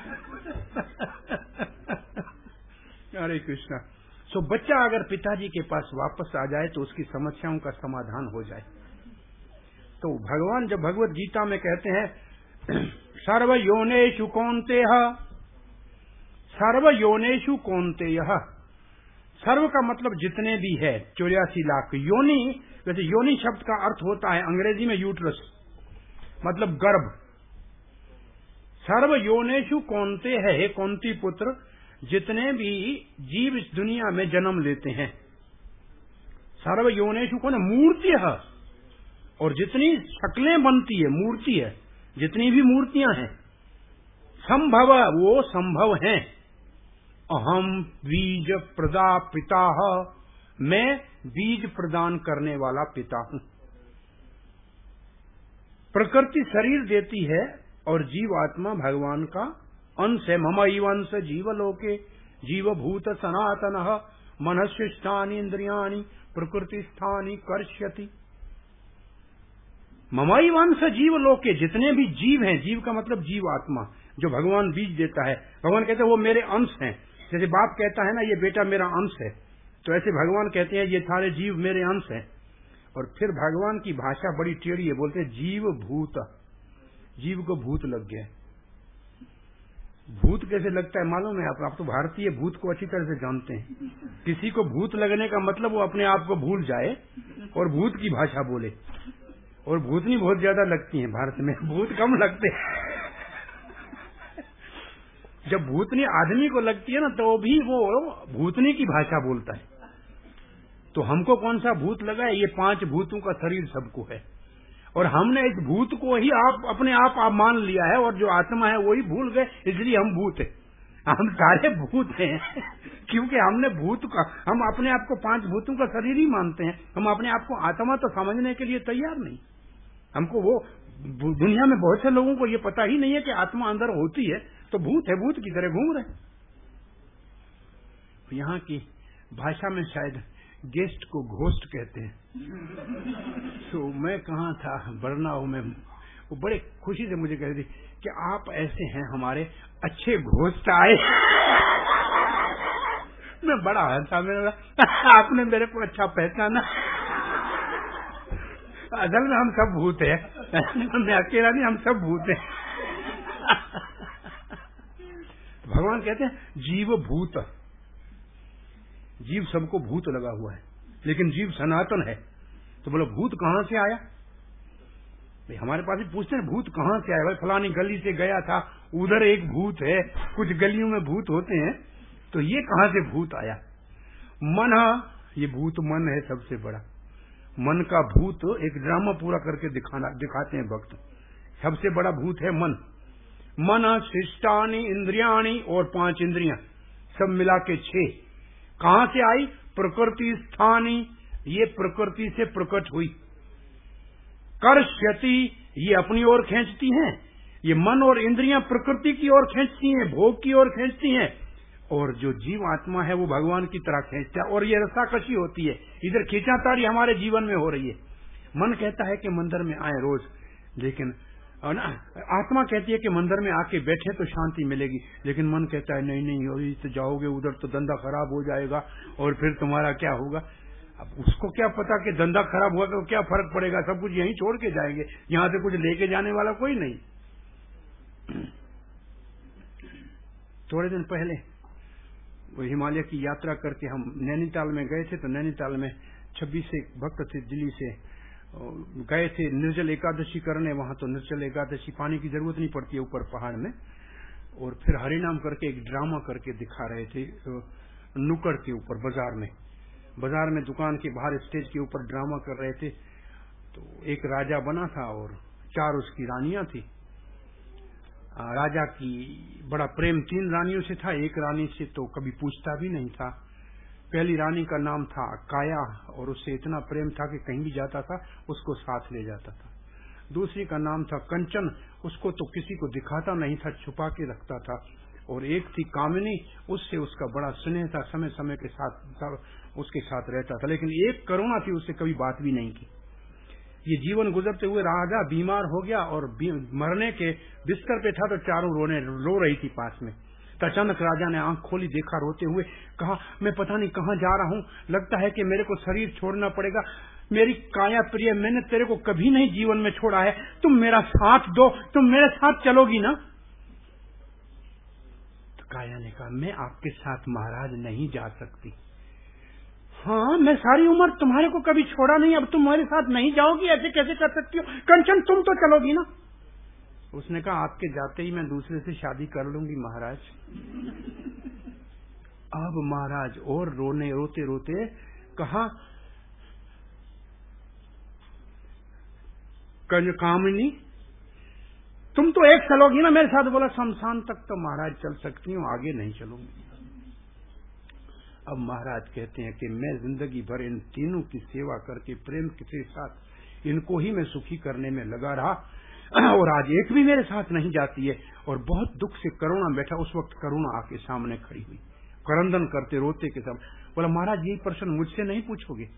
हरे कृष्णा. सो बच्चा अगर पिताजी के पास वापस आ जाए तो उसकी समस्याओं का समाधान हो जाए. तो भगवान जब भगवत गीता में कहते हैं सर्व योनेषु कौन्तेय, सर्व योनेषु कौन्तेय, सर्व का मतलब जितने भी है, चौरासी लाख. योनि, वैसे योनि शब्द का अर्थ होता है अंग्रेजी में यूट्रस, मतलब गर्भ. सर्व योनेषु कौन्ते है, हे कौंती पुत्र, जितने भी जीव इस दुनिया में जन्म लेते हैं. सर्व योनेषु कौन? मूर्ति है. और जितनी शक्लें बनती है मूर्ति है, जितनी भी मूर्तियां हैं. संभव, वो संभव हैं. अहम बीज प्रदा पिता, मैं बीज प्रदान करने वाला पिता हूं. प्रकृति शरीर देती है और जीवात्मा भगवान का अंश है. मम इवंश जीवलोके जीवभूत सनातन मनस्यष्टानि इंद्रियाणि प्रकृति स्थानी कर्ष्यति. मम इवंश जीवलोके, जितने भी जीव हैं, जीव का मतलब जीवात्मा, जो भगवान बीज देता है. भगवान कहते हैं वो मेरे अंश हैं. जैसे बाप कहता है ना, ये बेटा मेरा अंश है, तो ऐसे भगवान कहते हैं ये सारे जीव मेरे अंश हैं। और फिर भगवान की भाषा बड़ी टेढ़ी है, बोलते हैं जीव भूत। जीव को भूत लग गया। भूत कैसे लगता है मालूम है आप? आप तो भारतीय भूत को अच्छी तरह से जानते हैं। किसी को भूत लगने का मतलब वो अपने आप को भूल जाए और भूत की भाषा बोले। और भूतनी बहुत ज्यादा लगती हैं भारत में, भूत कम लगते हैं। जब भूतनी आदमी को लगती है ना तो भी वो भूतनी की भाषा बोलता है। तो हमको कौन सा भूत लगा है? ये पांच भूतों का शरीर सबको है और हमने इस भूत को ही आप अपने आप आप मान लिया है और जो आत्मा है वही भूल गए, इसलिए हम भूत हैं। हम सारे भूत हैं क्योंकि हमने भूत का हम अपने आप को पांच भूतों का शरीर ही मानते हैं। हम अपने आप को आत्मा तो समझने के लिए तैयार नहीं। हमको वो दुनिया में बहुत से लोगों को ये पता ही नहीं है कि आत्मा अंदर होती है, तो भूत है, भूत की तरह घूम रहे। यहाँ की भाषा में शायद गेस्ट को घोस्ट कहते हैं। तो मैं कहाँ था, बरनाऊ में, वो बड़े खुशी से मुझे कह रही थी कि आप ऐसे हैं हमारे अच्छे घोस्ट आए। मैं बड़ा हंसा, मेरा आपने मेरे को अच्छा पहचाना। असल में हम सब भूत हैं, मैं अकेला नहीं, हम सब भूत हैं। भगवान कहते हैं जीव भूत। जीव सबको भूत लगा हुआ है, लेकिन जीव सनातन है। तो बोलो भूत कहाँ से आया? भाई हमारे पास भी पूछते हैं भूत कहाँ से आया। भाई फलानी गली से गया था, उधर एक भूत है, कुछ गलियों में भूत होते हैं, तो ये कहाँ से भूत आया? मन, ये भूत मन है सबसे बड़ा। मन का भूत एक ड्रामा पूरा करके दिखाना दिखाते हैं भक्त। सबसे बड़ा भूत है मन। मन शिष्टानी इंद्रियाणी और पांच इंद्रियां सब मिला के छह। कहां से आई? प्रकृति स्थानी, ये प्रकृति से प्रकट हुई। कर्ष्यति, ये अपनी ओर खींचती हैं। ये मन और इंद्रियां प्रकृति की ओर खींचती हैं, भोग की ओर खींचती हैं। और जो जीव आत्मा है वो भगवान की तरह खींचता है। और ये रस्साकशी होती है, इधर खींचातारी हमारे जीवन में हो रही है। मन कहता है कि मंदिर में आए रोज, लेकिन आत्मा कहती है कि मंदिर में आके बैठे तो शांति मिलेगी, लेकिन मन कहता है नहीं नहीं अभी तो जाओगे उधर तो धंधा खराब हो जाएगा और फिर तुम्हारा क्या होगा। अब उसको क्या पता कि धंधा खराब हुआ तो क्या फर्क पड़ेगा, सब कुछ यहीं छोड़ के जाएंगे, यहाँ से कुछ लेके जाने वाला कोई नहीं। थोड़े दिन पहले वो हिमालय की यात्रा करके हम नैनीताल में गए थे। तो नैनीताल में छब्बीस एक भक्त थे दिल्ली से, गए थे निर्जल एकादशी करने। वहां तो निर्जल एकादशी पानी की जरूरत नहीं पड़ती है ऊपर पहाड़ में। और फिर हरिनाम करके एक ड्रामा करके दिखा रहे थे नुक्कड़ के ऊपर, बाजार में बाजार में दुकान के बाहर स्टेज के ऊपर ड्रामा कर रहे थे। तो एक राजा बना था और चार उसकी रानियां थी। राजा की बड़ा प्रेम तीन रानियों से था, एक रानी से तो कभी पूछता भी नहीं था। पहली रानी का नाम था काया और उससे इतना प्रेम था कि कहीं भी जाता था उसको साथ ले जाता था। दूसरी का नाम था कंचन, उसको तो किसी को दिखाता नहीं था, छुपा के रखता था। और एक थी कामिनी, उससे उसका बड़ा स्नेह था, समय समय के साथ उसके साथ रहता था। लेकिन एक करुणा थी, उससे कभी बात भी नहीं की। ये जीवन गुजरते हुए राजा बीमार हो गया और मरने के बिस्तर पे था तो चारों रोने रो रही थी पास में। तो अचानक राजा ने आंख खोली, देखा रोते हुए, कहा मैं पता नहीं कहाँ जा रहा हूँ, लगता है कि मेरे को शरीर छोड़ना पड़ेगा। मेरी काया प्रिय, मैंने तेरे को कभी नहीं जीवन में छोड़ा है, तुम मेरा साथ दो, तुम मेरे साथ चलोगी ना? तो काया ने कहा मैं आपके साथ महाराज नहीं जा सकती। हाँ, मैं सारी उम्र तुम्हारे को कभी छोड़ा नहीं, अब तुम मेरे साथ नहीं जाओगी, ऐसे कैसे कर सकती हो? कंचन तुम तो चलोगी ना? उसने कहा आपके जाते ही मैं दूसरे से शादी कर लूंगी महाराज। अब महाराज और रोने रोते रोते कहा कामिनी तुम तो एक चलोगी ना मेरे साथ? बोला शमशान तक तो महाराज चल सकती हूँ, आगे नहीं चलूंगी। अब महाराज कहते हैं कि मैं जिंदगी भर इन तीनों की सेवा करके प्रेम के साथ इनको ही मैं सुखी करने में लगा रहा, और आज एक भी मेरे साथ नहीं जाती है। और बहुत दुख से करुणा बैठा, उस वक्त करुणा आके सामने खड़ी हुई, करंदन करते रोते के सब। बोला महाराज यही प्रश्न मुझसे नहीं पूछोगे?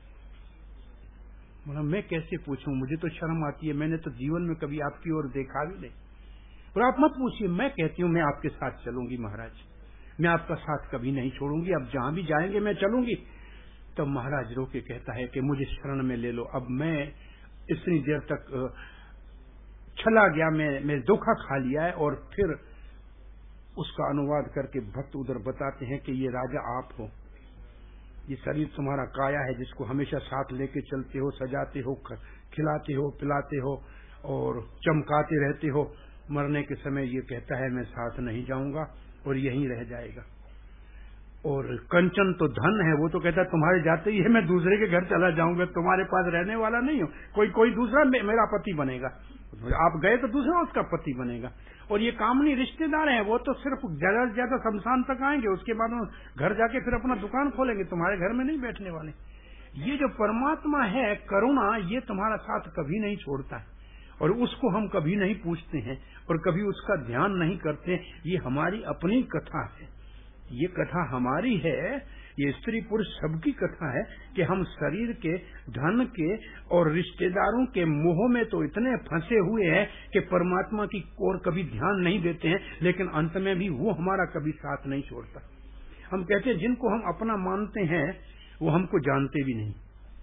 बोला मैं कैसे पूछूं, मुझे तो शर्म आती है, मैंने तो जीवन में कभी आपकी ओर देखा भी नहीं। बोला आप मत पूछिए, मैं कहती हूँ मैं आपके साथ चलूंगी महाराज। मैं आपका साथ कभी नहीं छोड़ूंगी, अब जहां भी जाएंगे मैं चलूंगी। तो महाराज रो के कहता है कि मुझे शरण में ले लो, अब मैं इतनी देर तक चला गया, मैं मैं धोखा खा लिया है। और फिर उसका अनुवाद करके भक्त उधर बताते हैं कि ये राजा आप हो, ये शरीर तुम्हारा काया है जिसको हमेशा साथ लेके चलते हो, सजाते हो, खिलाते हो, पिलाते हो और चमकाते रहते हो। मरने के समय ये कहता है मैं साथ नहीं जाऊंगा और यहीं रह जाएगा। और कंचन तो धन है, वो तो कहता है तुम्हारे जाते ही है मैं दूसरे के घर चला जाऊंगा, तुम्हारे पास रहने वाला नहीं हो, कोई कोई दूसरा मेरा पति बनेगा। आप गए तो दूसरा उसका पति बनेगा। और ये कामनी रिश्तेदार हैं, वो तो सिर्फ ज्यादा से ज्यादा शमशान तक आएंगे, उसके बाद घर जाके फिर अपना दुकान खोलेंगे, तुम्हारे घर में नहीं बैठने वाले। ये जो परमात्मा है करुणा, ये तुम्हारा साथ कभी नहीं छोड़ता है और उसको हम कभी नहीं पूछते हैं और कभी उसका ध्यान नहीं करते। ये हमारी अपनी कथा है, ये कथा हमारी है, ये स्त्री पुरुष सबकी कथा है कि हम शरीर के, धन के और रिश्तेदारों के मोह में तो इतने फंसे हुए हैं कि परमात्मा की ओर कभी ध्यान नहीं देते हैं, लेकिन अंत में भी वो हमारा कभी साथ नहीं छोड़ता। हम कहते हैं जिनको हम अपना मानते हैं वो हमको जानते भी नहीं।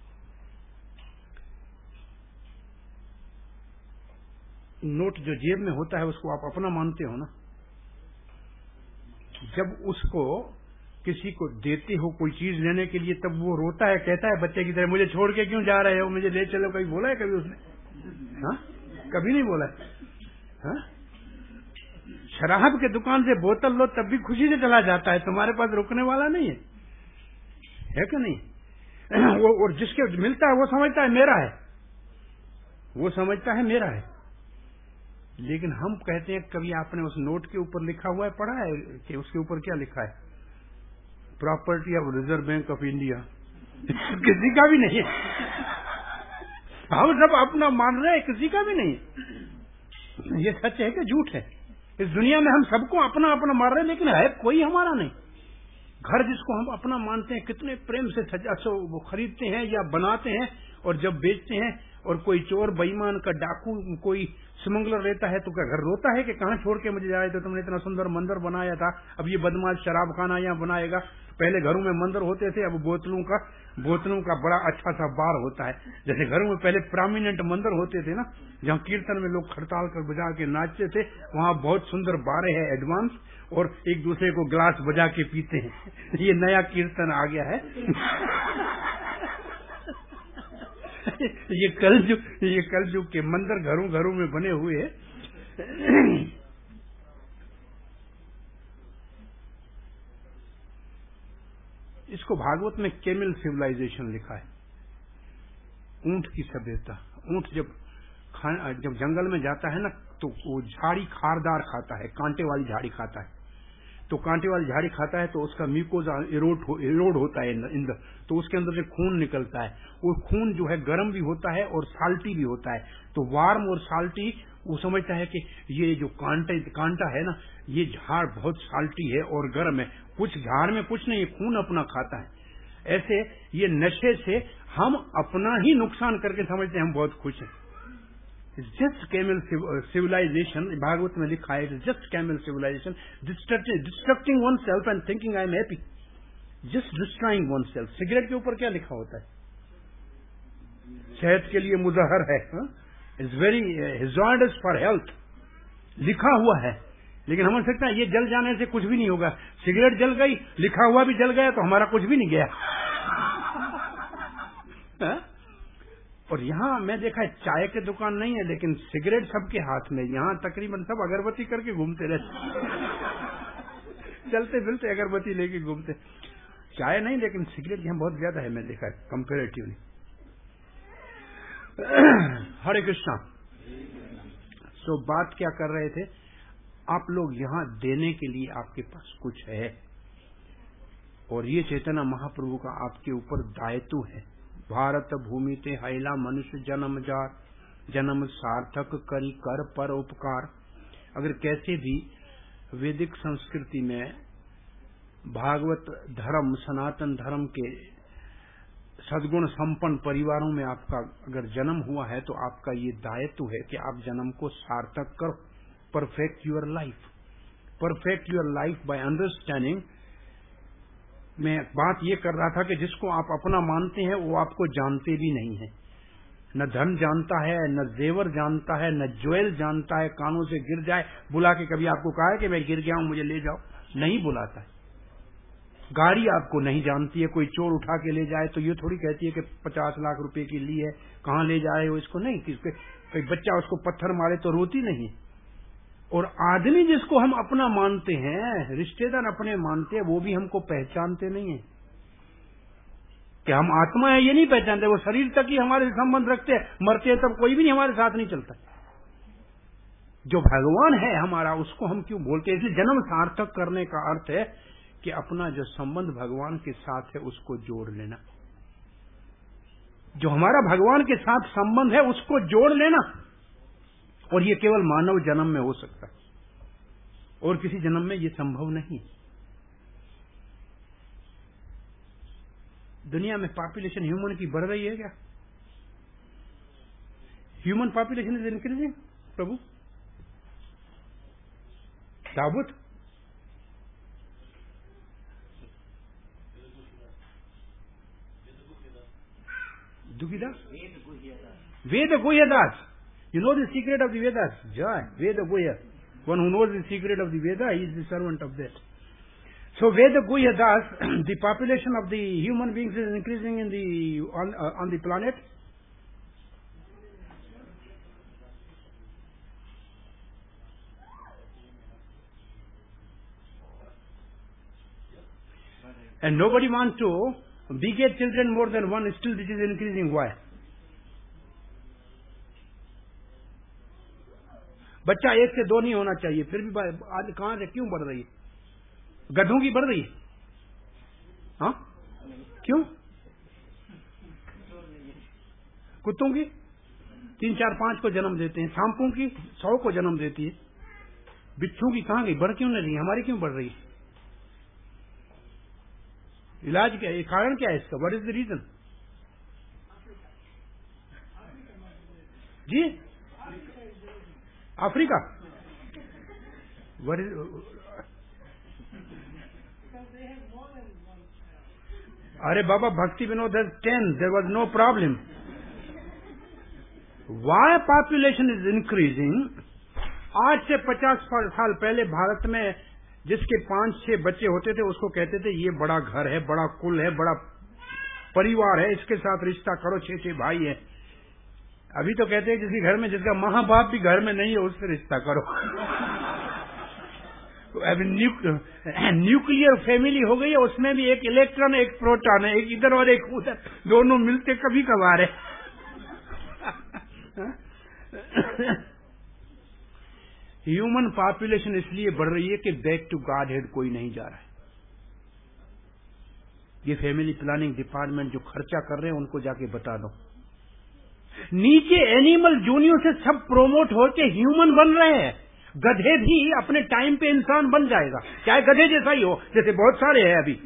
नोट जो जेब में होता है उसको आप अपना मानते हो ना, जब उसको किसी को देते हो कोई चीज लेने के लिए तब वो रोता है, कहता है बच्चे की तरह मुझे छोड़ के क्यों जा रहे हो, मुझे ले चलो। कभी बोला है कभी उसने? हाँ, कभी नहीं बोला है। हाँ? शराब के दुकान से बोतल लो तब भी खुशी से चला जाता है, तुम्हारे पास रुकने वाला नहीं है, है कि नहीं? वो और जिसके मिलता है वो समझता है मेरा है, वो समझता है मेरा है। लेकिन हम कहते हैं, कभी आपने उस नोट के ऊपर लिखा हुआ है पढ़ा है कि उसके ऊपर क्या लिखा है? Property of Reserve Bank of India. किसी का भी नहीं है, हम सब अपना मान रहे हैं, किसी का भी नहीं। ये सच है कि झूठ है? इस दुनिया में हम सबको अपना अपना मान रहे हैं, लेकिन है कोई हमारा नहीं। घर जिसको हम अपना मानते हैं कितने प्रेम से वो खरीदते हैं या बनाते हैं, और जब बेचते हैं और कोई चोर बेईमान का डाकू कोई स्मगलर रहता है तो क्या घर रोता है कि कहाँ छोड़ के मुझे जा रहे थे, तुमने इतना सुंदर मंदिर बनाया था, अब ये बदमाश शराब खाना यहाँ बनाएगा। पहले घरों में मंदिर होते थे, अब बोतलों का बोतलों का बड़ा अच्छा सा बार होता है। जैसे घरों में पहले प्रोमिनेंट मंदिर होते थे ना, जहाँ कीर्तन में लोग खड़ताल कर बजा के नाचते थे, वहाँ बहुत सुंदर बारे है एडवांस, और एक दूसरे को ग्लास बजा के पीते हैं। ये नया कीर्तन आ गया है। ये कल जो ये कल जो के मंदिर घरों घरों में बने हुए हैं। इसको भागवत में केमिल सिविलाइजेशन लिखा है, ऊंट की सभ्यता। ऊंट जब जब जंगल में जाता है ना तो वो झाड़ी खारदार खाता है, कांटे वाली झाड़ी खाता है। तो कांटे वाली झाड़ी खाता है तो उसका म्यूकोजा इरोड हो, इरोड होता है अंदर, तो उसके अंदर से खून निकलता है। वो खून जो है गर्म भी होता है और साल्टी भी होता है। तो वार्म और साल्टी, वो समझता है कि ये जो कांटे कांटा है ना, ये झाड़ बहुत साल्टी है और गर्म है, कुछ झाड़ में कुछ नहीं, खून अपना खाता है। ऐसे ये नशे से हम अपना ही नुकसान करके समझते हैं हम बहुत खुश हैं। जस्ट कैमल सिविलाइजेशन, भागवत में लिखा है, just camel civilization, destructing one self and thinking I am happy, just destroying one self. Cigarette के ऊपर क्या लिखा होता है? सेहत के लिए मुजहर है, it's very hazardous for health, लिखा हुआ है। लेकिन हम सकते हैं ये जल जाने से कुछ भी नहीं होगा। सिगरेट जल गई, लिखा हुआ भी जल गया, तो हमारा कुछ भी नहीं गया। हा? और यहाँ मैं देखा है चाय की दुकान नहीं है, लेकिन सिगरेट सबके हाथ में। यहाँ तकरीबन सब अगरबत्ती करके घूमते रहते, चलते फिरते अगरबत्ती लेके घूमते। चाय नहीं, लेकिन सिगरेट यहाँ बहुत ज्यादा है, मैं देखा है कंपेरेटिवली। हरे कृष्णा। सो बात क्या कर रहे थे आप लोग? यहाँ देने के लिए आपके पास कुछ है, और ये चैतन्य महाप्रभु का आपके ऊपर दायित्व है। भारत भूमि ते हैला मनुष्य जन्म जार, जन्म सार्थक करी कर पर उपकार। अगर कैसे भी वैदिक संस्कृति में भागवत धर्म, सनातन धर्म के सद्गुण संपन्न परिवारों में आपका अगर जन्म हुआ है, तो आपका ये दायित्व है कि आप जन्म को सार्थक करो, perfect your life. perfect your life by understanding. मैं बात ये कर रहा था कि जिसको आप अपना मानते हैं वो आपको जानते भी नहीं है। न धन जानता है, न जेवर जानता है, न ज्वेल जानता है। कानों से गिर जाए, बुला के कभी आपको कहा है कि मैं गिर गया हूं मुझे ले जाओ? नहीं बुलाता है। गाड़ी आपको नहीं जानती है, कोई चोर उठा के ले जाए तो ये थोड़ी कहती है कि पचास लाख रुपए की ली है, कहाँ ले जा रहे हो इसको? नहीं। किसके कोई बच्चा उसको पत्थर मारे तो रोती नहीं। और आदमी जिसको हम अपना मानते हैं, रिश्तेदार अपने मानते हैं, वो भी हमको पहचानते नहीं है कि हम आत्मा है, ये नहीं पहचानते। वो शरीर तक ही हमारे संबंध रखते हैं, मरते हैं तब कोई भी नहीं हमारे साथ नहीं चलता। जो भगवान है हमारा, उसको हम क्यों बोलते हैं? इसलिए जन्म सार्थक करने का अर्थ है कि अपना जो संबंध भगवान के साथ है उसको जोड़ लेना। जो हमारा भगवान के साथ संबंध है उसको जोड़ लेना। और ये केवल मानव जन्म में हो सकता है, और किसी जन्म में ये संभव नहीं। दुनिया में पॉपुलेशन ह्यूमन की बढ़ रही है क्या? ह्यूमन पॉपुलेशन इज इंक्रीजिंग प्रभु। ताबूत दुखीदास, वेद गुह्यदास। You know the secret of the Vedas? Joy, Veda Guhya. One who knows the secret of the Veda, he is the servant of that. So Veda Guhya Das, the population of the human beings is increasing in the on uh, on the planet. And nobody wants to beget children more than one. Still, this is increasing. Why? बच्चा एक से दो नहीं होना चाहिए, फिर भी आज कहां से क्यों बढ़ रही है? गधों की बढ़ रही है? हाँ, क्यों? कुत्तों की तीन चार पांच को जन्म देते हैं, सांपों की सौ को जन्म देती है, बिच्छू की कहां गई? बढ़ क्यों नहीं रही? हमारी क्यों बढ़ रही है? इलाज क्या है? कारण क्या है इसका? What is the reason? जी, अफ्रीका। What is, अरे बाबा, भक्ति Vinod has ten, there was no problem. Why population is increasing? आज से पचास साल पहले भारत में जिसके पांच छह बच्चे होते थे उसको कहते थे ये बड़ा घर है, बड़ा कुल है, बड़ा परिवार है, इसके साथ रिश्ता करो, छह छह भाई है। अभी तो कहते हैं जिसके घर में जिसका माँ बाप भी घर में नहीं है उससे रिश्ता करो। अभी न्यूक्लियर फैमिली हो गई है, उसमें भी एक इलेक्ट्रॉन एक प्रोटॉन है, एक इधर और एक उधर, दोनों मिलते कभी कभार है। ह्यूमन पॉपुलेशन इसलिए बढ़ रही है कि बैक टू गॉड हेड कोई नहीं जा रहा है। ये फैमिली प्लानिंग डिपार्टमेंट जो खर्चा कर रहे हैं उनको जाके बता दो। नीचे एनिमल जूनियर से सब प्रोमोट होके ह्यूमन बन रहे हैं। गधे भी अपने टाइम पे इंसान बन जाएगा, चाहे गधे जैसा ही हो, जैसे बहुत सारे हैं अभी।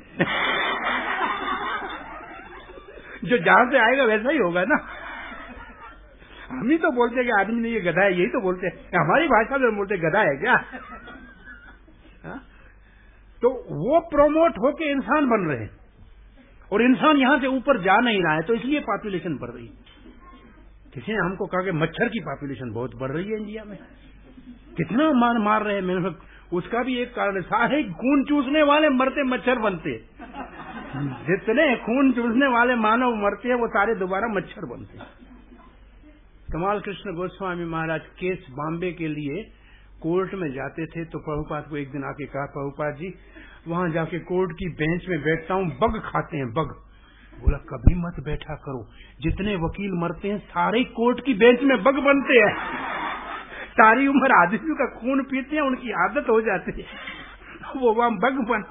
जो जहां से आएगा वैसा ही होगा ना। हम ही तो बोलते हैं कि आदमी नहीं ये गधा है, यही तो बोलते हैं। हमारी भाषा में बोलते गधा है क्या? हा? तो वो प्रोमोट होके इंसान बन रहे हैं और इंसान यहां से ऊपर जा नहीं रहा है, तो इसलिए पॉपुलेशन बढ़ रही है। किसी ने हमको कहा कि मच्छर की पॉपुलेशन बहुत बढ़ रही है इंडिया में, कितना मार मार रहे हैं। मैंने उसका भी एक कारण है, सारे खून चूसने वाले मरते मच्छर बनते। जितने खून चूसने वाले मानव मरते हैं वो सारे दोबारा मच्छर बनते। कमाल कृष्ण गोस्वामी महाराज केस बॉम्बे के लिए कोर्ट में जाते थे, तो प्रभुपाद को एक दिन आके कहा, प्रभुपाद जी वहां जाके कोर्ट की बेंच में बैठता हूँ, बग खाते हैं बग। बोला कभी मत बैठा करो, जितने वकील मरते हैं सारे कोर्ट की बेंच में बग बनते हैं। सारी उम्र आदमी का खून पीते हैं, उनकी आदत हो जाती है, वो वहां बग बन।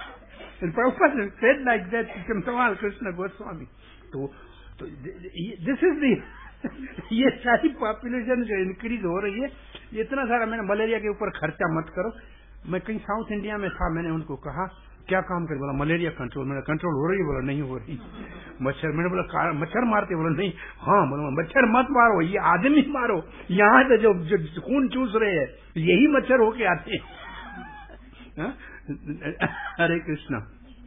सेड लाइक दैट कमाल कृष्ण गोस्वामी। तो दिस इज दी ये सारी पॉपुलेशन जो इंक्रीज हो रही है, इतना सारा। मैंने मलेरिया के ऊपर खर्चा मत करो। मैं कहीं साउथ इंडिया में था, मैंने उनको कहा क्या काम करे? बोला मलेरिया कंट्रोल। मैंने कंट्रोल हो रही है? बोला नहीं हो रही। मच्छर, मैंने बोला मच्छर मारते? बोला नहीं। हाँ, बोला मच्छर मत मारो, ये आदमी मारो। यहाँ से जो, जो खून चूस रहे हैं यही मच्छर होके आते हैं। हरे कृष्ण।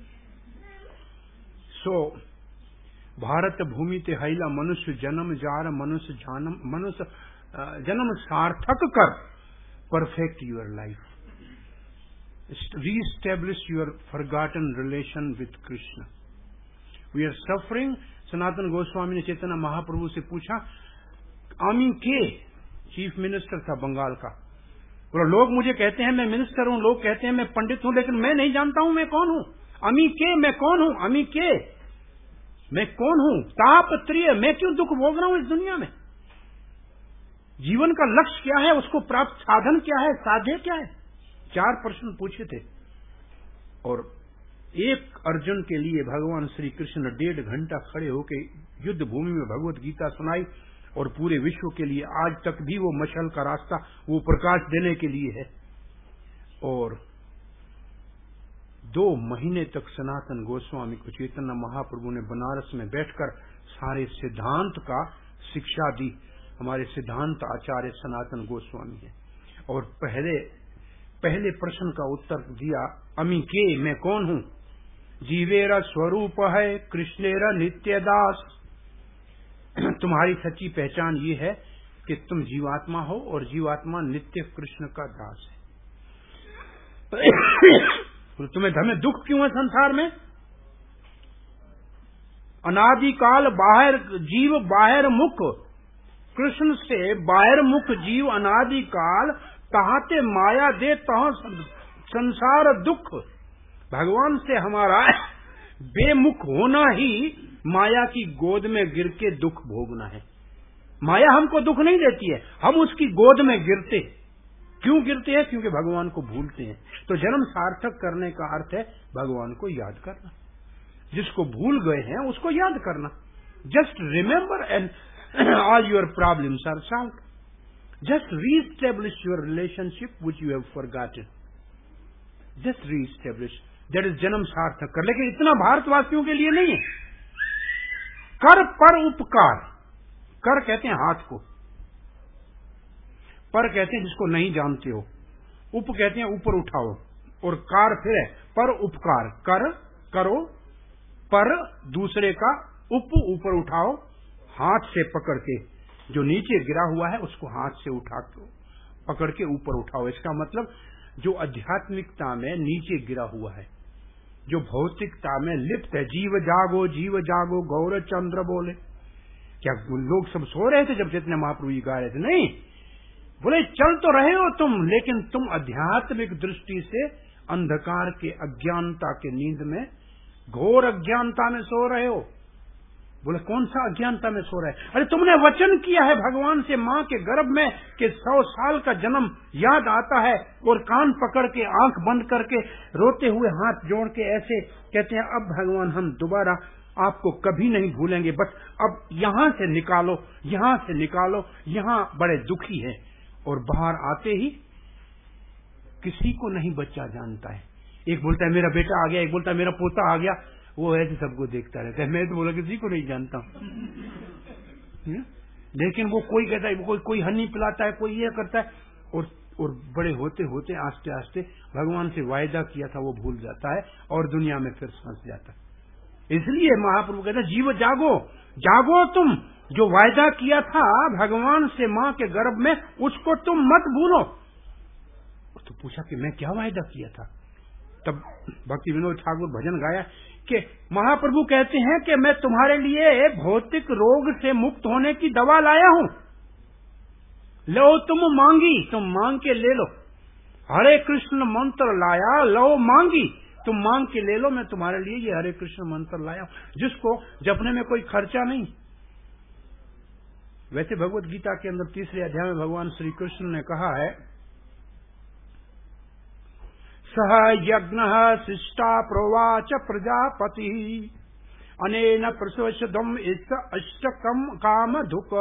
सो भारत भूमि ते हैला मनुष्य जन्म जार मनुष्य जानम मनुष्य जन्म सार्थक कर, perfect your life, reestablish your forgotten relation with Krishna. We are suffering. Sanatan Goswami ने चैतन्य महाप्रभु से पूछा, आमी के चीफ मिनिस्टर था बंगाल का, बोला लोग मुझे कहते हैं मैं मिनिस्टर हूं, लोग कहते हैं मैं पंडित हूं, लेकिन मैं नहीं जानता हूं मैं कौन हूं। अमी के मैं कौन हूं, अमी के मैं कौन हूं, ताप त्रिय मैं क्यों दुख भोग रहा हूं इस दुनिया में, जीवन का लक्ष्य क्या है, उसको प्राप्त साधन क्या है, साध्य क्या है। चार प्रश्न पूछे थे और एक अर्जुन के लिए भगवान श्री कृष्ण डेढ़ घंटा खड़े होकर युद्ध भूमि में भगवत गीता सुनाई, और पूरे विश्व के लिए आज तक भी वो मशाल का रास्ता वो प्रकाश देने के लिए है। और दो महीने तक सनातन गोस्वामी को चैतन्य महाप्रभु ने बनारस में बैठकर सारे सिद्धांत का शिक्षा दी। हमारे सिद्धांत आचार्य सनातन गोस्वामी है। और पहले पहले प्रश्न का उत्तर दिया, अमी के मैं कौन हूं, जीवेरा स्वरूप है कृष्णेरा नित्य दास। तुम्हारी सच्ची पहचान ये है कि तुम जीवात्मा हो और जीवात्मा नित्य कृष्ण का दास है। तो तुम्हें हमें दुख क्यों है संसार में, अनादिकाल बाहर जीव बाहर मुख, कृष्ण से बाहर मुख जीव अनादिकाल, तहाते माया दे तह संसार दुख। भगवान से हमारा बेमुख होना ही माया की गोद में गिर के दुख भोगना है। माया हमको दुख नहीं देती है, हम उसकी गोद में गिरते। क्यों गिरते हैं, क्योंकि भगवान को भूलते हैं। तो जन्म सार्थक करने का अर्थ है भगवान को याद करना, जिसको भूल गए हैं उसको याद करना। Just remember and all your problems are solved. Just reestablish your relationship which you have forgotten, just reestablish, that is जन्म सार्थक कर। लेकिन इतना भारतवासियों के लिए नहीं है। कर पर उपकार, कर कहते हैं हाथ को, पर कहते हैं जिसको नहीं जानते हो, उप कहते हैं ऊपर उठाओ, और कार फिर है पर उपकार। कर करो, पर दूसरे का, उप ऊपर उठाओ, हाथ से पकड़ के जो नीचे गिरा हुआ है उसको हाथ से उठा पकड़ के ऊपर उठाओ। इसका मतलब जो आध्यात्मिकता में नीचे गिरा हुआ है, जो भौतिकता में लिप्त है, जीव जागो जीव जागो गौर चंद्र बोले। क्या लोग सब सो रहे थे जब चैतन्य महाप्रभु जी गा रहे थे? नहीं, बोले चल तो रहे हो तुम, लेकिन तुम आध्यात्मिक दृष्टि से अंधकार के अज्ञानता के नींद में, घोर अज्ञानता में सो रहे हो। बोले कौन सा अज्ञानता में सो रहे है? अरे तुमने वचन किया है भगवान से मां के गर्भ में कि सौ साल का जन्म याद आता है, और कान पकड़ के आंख बंद करके रोते हुए हाथ जोड़ के ऐसे कहते हैं, अब भगवान हम दोबारा आपको कभी नहीं भूलेंगे, बस अब यहां से निकालो, यहां से निकालो, यहां बड़े दुखी है। और बाहर आते ही किसी को नहीं बच्चा जानता है। एक बोलता है मेरा बेटा आ गया, एक बोलता है मेरा पोता आ गया, वो ऐसे सबको देखता रहता है। मैं तो बोला किसी को नहीं जानता हूं, लेकिन वो कोई कहता है, कोई कोई हनी पिलाता है, कोई ये करता है, और और बड़े होते होते आस्ते आस्ते भगवान से वायदा किया था वो भूल जाता है और दुनिया में फिर फंस जाता है। इसलिए महाप्रभु कहते हैं जीव जागो, जागो तुम, जो वायदा किया था भगवान से मां के गर्भ में उसको तुम मत भूलो। तो पूछा कि मैं क्या वायदा किया था? तब भक्ति विनोद ठाकुर भजन गाया कि महाप्रभु कहते हैं कि मैं तुम्हारे लिए भौतिक रोग से मुक्त होने की दवा लाया हूं, लो तुम मांगी, तुम मांग के ले लो। हरे कृष्ण मंत्र लाया, लो मांगी, तुम मांग के ले लो, मैं तुम्हारे लिए ये हरे कृष्ण मंत्र लाया, जिसको जपने में कोई खर्चा नहीं। वैसे भगवत गीता के अंदर तीसरे अध्याय में भगवान श्री कृष्ण ने कहा है, सह यज्ञ शिष्टा प्रोवाच प्रजापति अनेन प्रसवशदम अष्टकम काम धुक।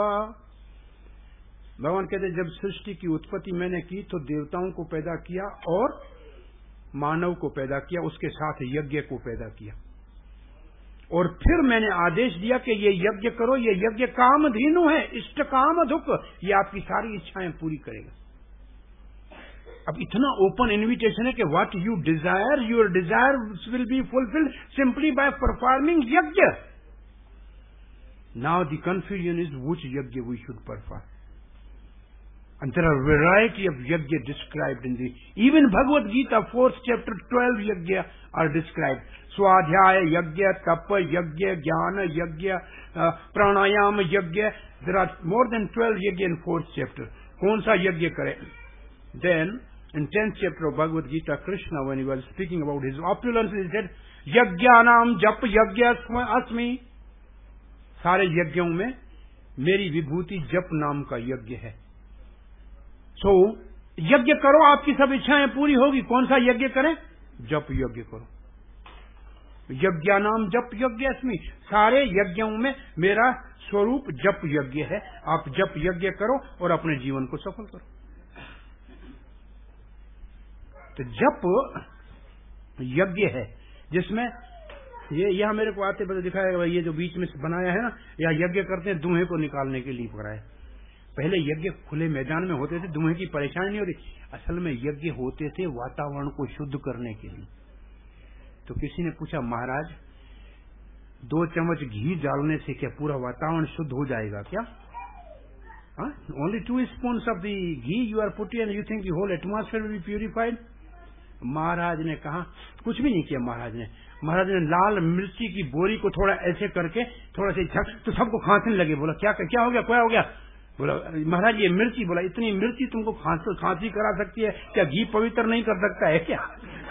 भगवान कहते जब सृष्टि की उत्पत्ति मैंने की तो देवताओं को पैदा किया और मानव को पैदा किया, उसके साथ यज्ञ को पैदा किया, और फिर मैंने आदेश दिया कि ये यज्ञ करो, ये यज्ञ काम धीनु है, इष्ट काम धुक, ये आपकी सारी इच्छाएं पूरी करेगा। अब इतना ओपन इन्विटेशन है कि what you desire, your desire will be fulfilled simply by performing yajna. Now the confusion is which yajna we should perform. And there are variety of yajna described in the, even Bhagavad Gita, fourth chapter, twelve yajna are described. Swadhyaya yajna, tapa yajna, jnana yajna, uh, pranayama yajna. There are more than twelve yajna in fourth chapter. Kaun sa yajna kare? Then, in tenth chapter of Bhagavad Gita, Krishna, when he was speaking about his opulence, he said, Yajnanam jap yajna asmi. सारे यज्ञों में मेरी विभूति जप नाम का यज्ञ है. सो so, यज्ञ करो, आपकी सब इच्छाएं पूरी होगी. कौन सा यज्ञ करें? जप यज्ञ करो. यज्ञानाम जप यज्ञ अस्मि. सारे यज्ञों में मेरा स्वरूप जप यज्ञ है. आप जप यज्ञ करो और अपने जीवन को सफल करो. तो जप यज्ञ है जिसमें ये यहां मेरे को आते पता दिखाया, ये जो बीच में बनाया है ना, यह यज्ञ करते हैं धुएं को निकालने के लिए कराए. पहले यज्ञ खुले मैदान में होते थे, धुएं की परेशानी नहीं होती. असल में यज्ञ होते थे वातावरण को शुद्ध करने के लिए. तो किसी ने पूछा, महाराज दो चम्मच घी डालने से क्या पूरा वातावरण शुद्ध हो जाएगा क्या? Only two spoons of the ghee you are putting and you think the whole atmosphere will be purified. महाराज ने कहा, कुछ भी नहीं किया महाराज ने. महाराज ने लाल मिर्ची की बोरी को थोड़ा ऐसे करके थोड़ा सा झक, तो सबको खांसने लगे. बोला क्या क्या हो गया, क्या हो गया? बोला महाराज ये मिर्ची. बोला इतनी मिर्ची तुमको खांसी करा सकती है क्या? घी पवित्र नहीं कर सकता है क्या?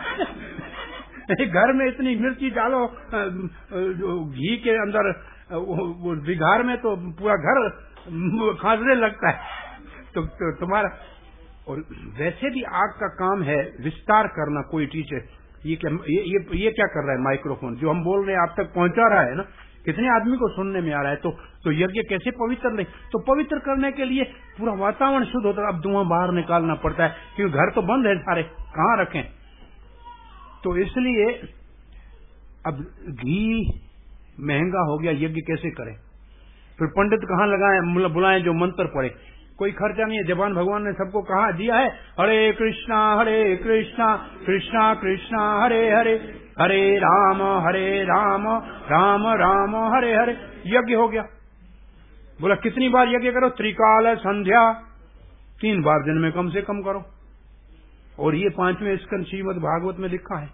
घर में इतनी मिर्ची डालो घी के अंदर, बिघार में तो पूरा घर खांसने लगता है. तो, तो तुम्हारा, और वैसे भी आग का काम है विस्तार करना. कोई टीचर ये क्या ये, ये ये क्या कर रहा है? माइक्रोफोन जो हम बोल रहे हैं आप तक पहुंचा रहा है ना, कितने आदमी को सुनने में आ रहा है. तो तो यज्ञ कैसे पवित्र नहीं? तो पवित्र करने के लिए पूरा वातावरण शुद्ध होता है. अब धुआं बाहर निकालना पड़ता है क्योंकि घर तो बंद है सारे, कहाँ रखें? तो इसलिए अब घी महंगा हो गया, यज्ञ कैसे करें? फिर पंडित कहाँ लगाए बुलाएं जो मंत्र पढ़े? कोई खर्चा नहीं है. जबान भगवान ने सबको कहा दिया है, हरे कृष्णा हरे कृष्णा कृष्णा कृष्णा हरे हरे, हरे राम हरे राम राम राम हरे हरे. यज्ञ हो गया. बोला कितनी बार यज्ञ करो? त्रिकाल संध्या, तीन बार दिन में कम से कम करो. और ये पांचवें स्कंद श्रीमद् भागवत में लिखा है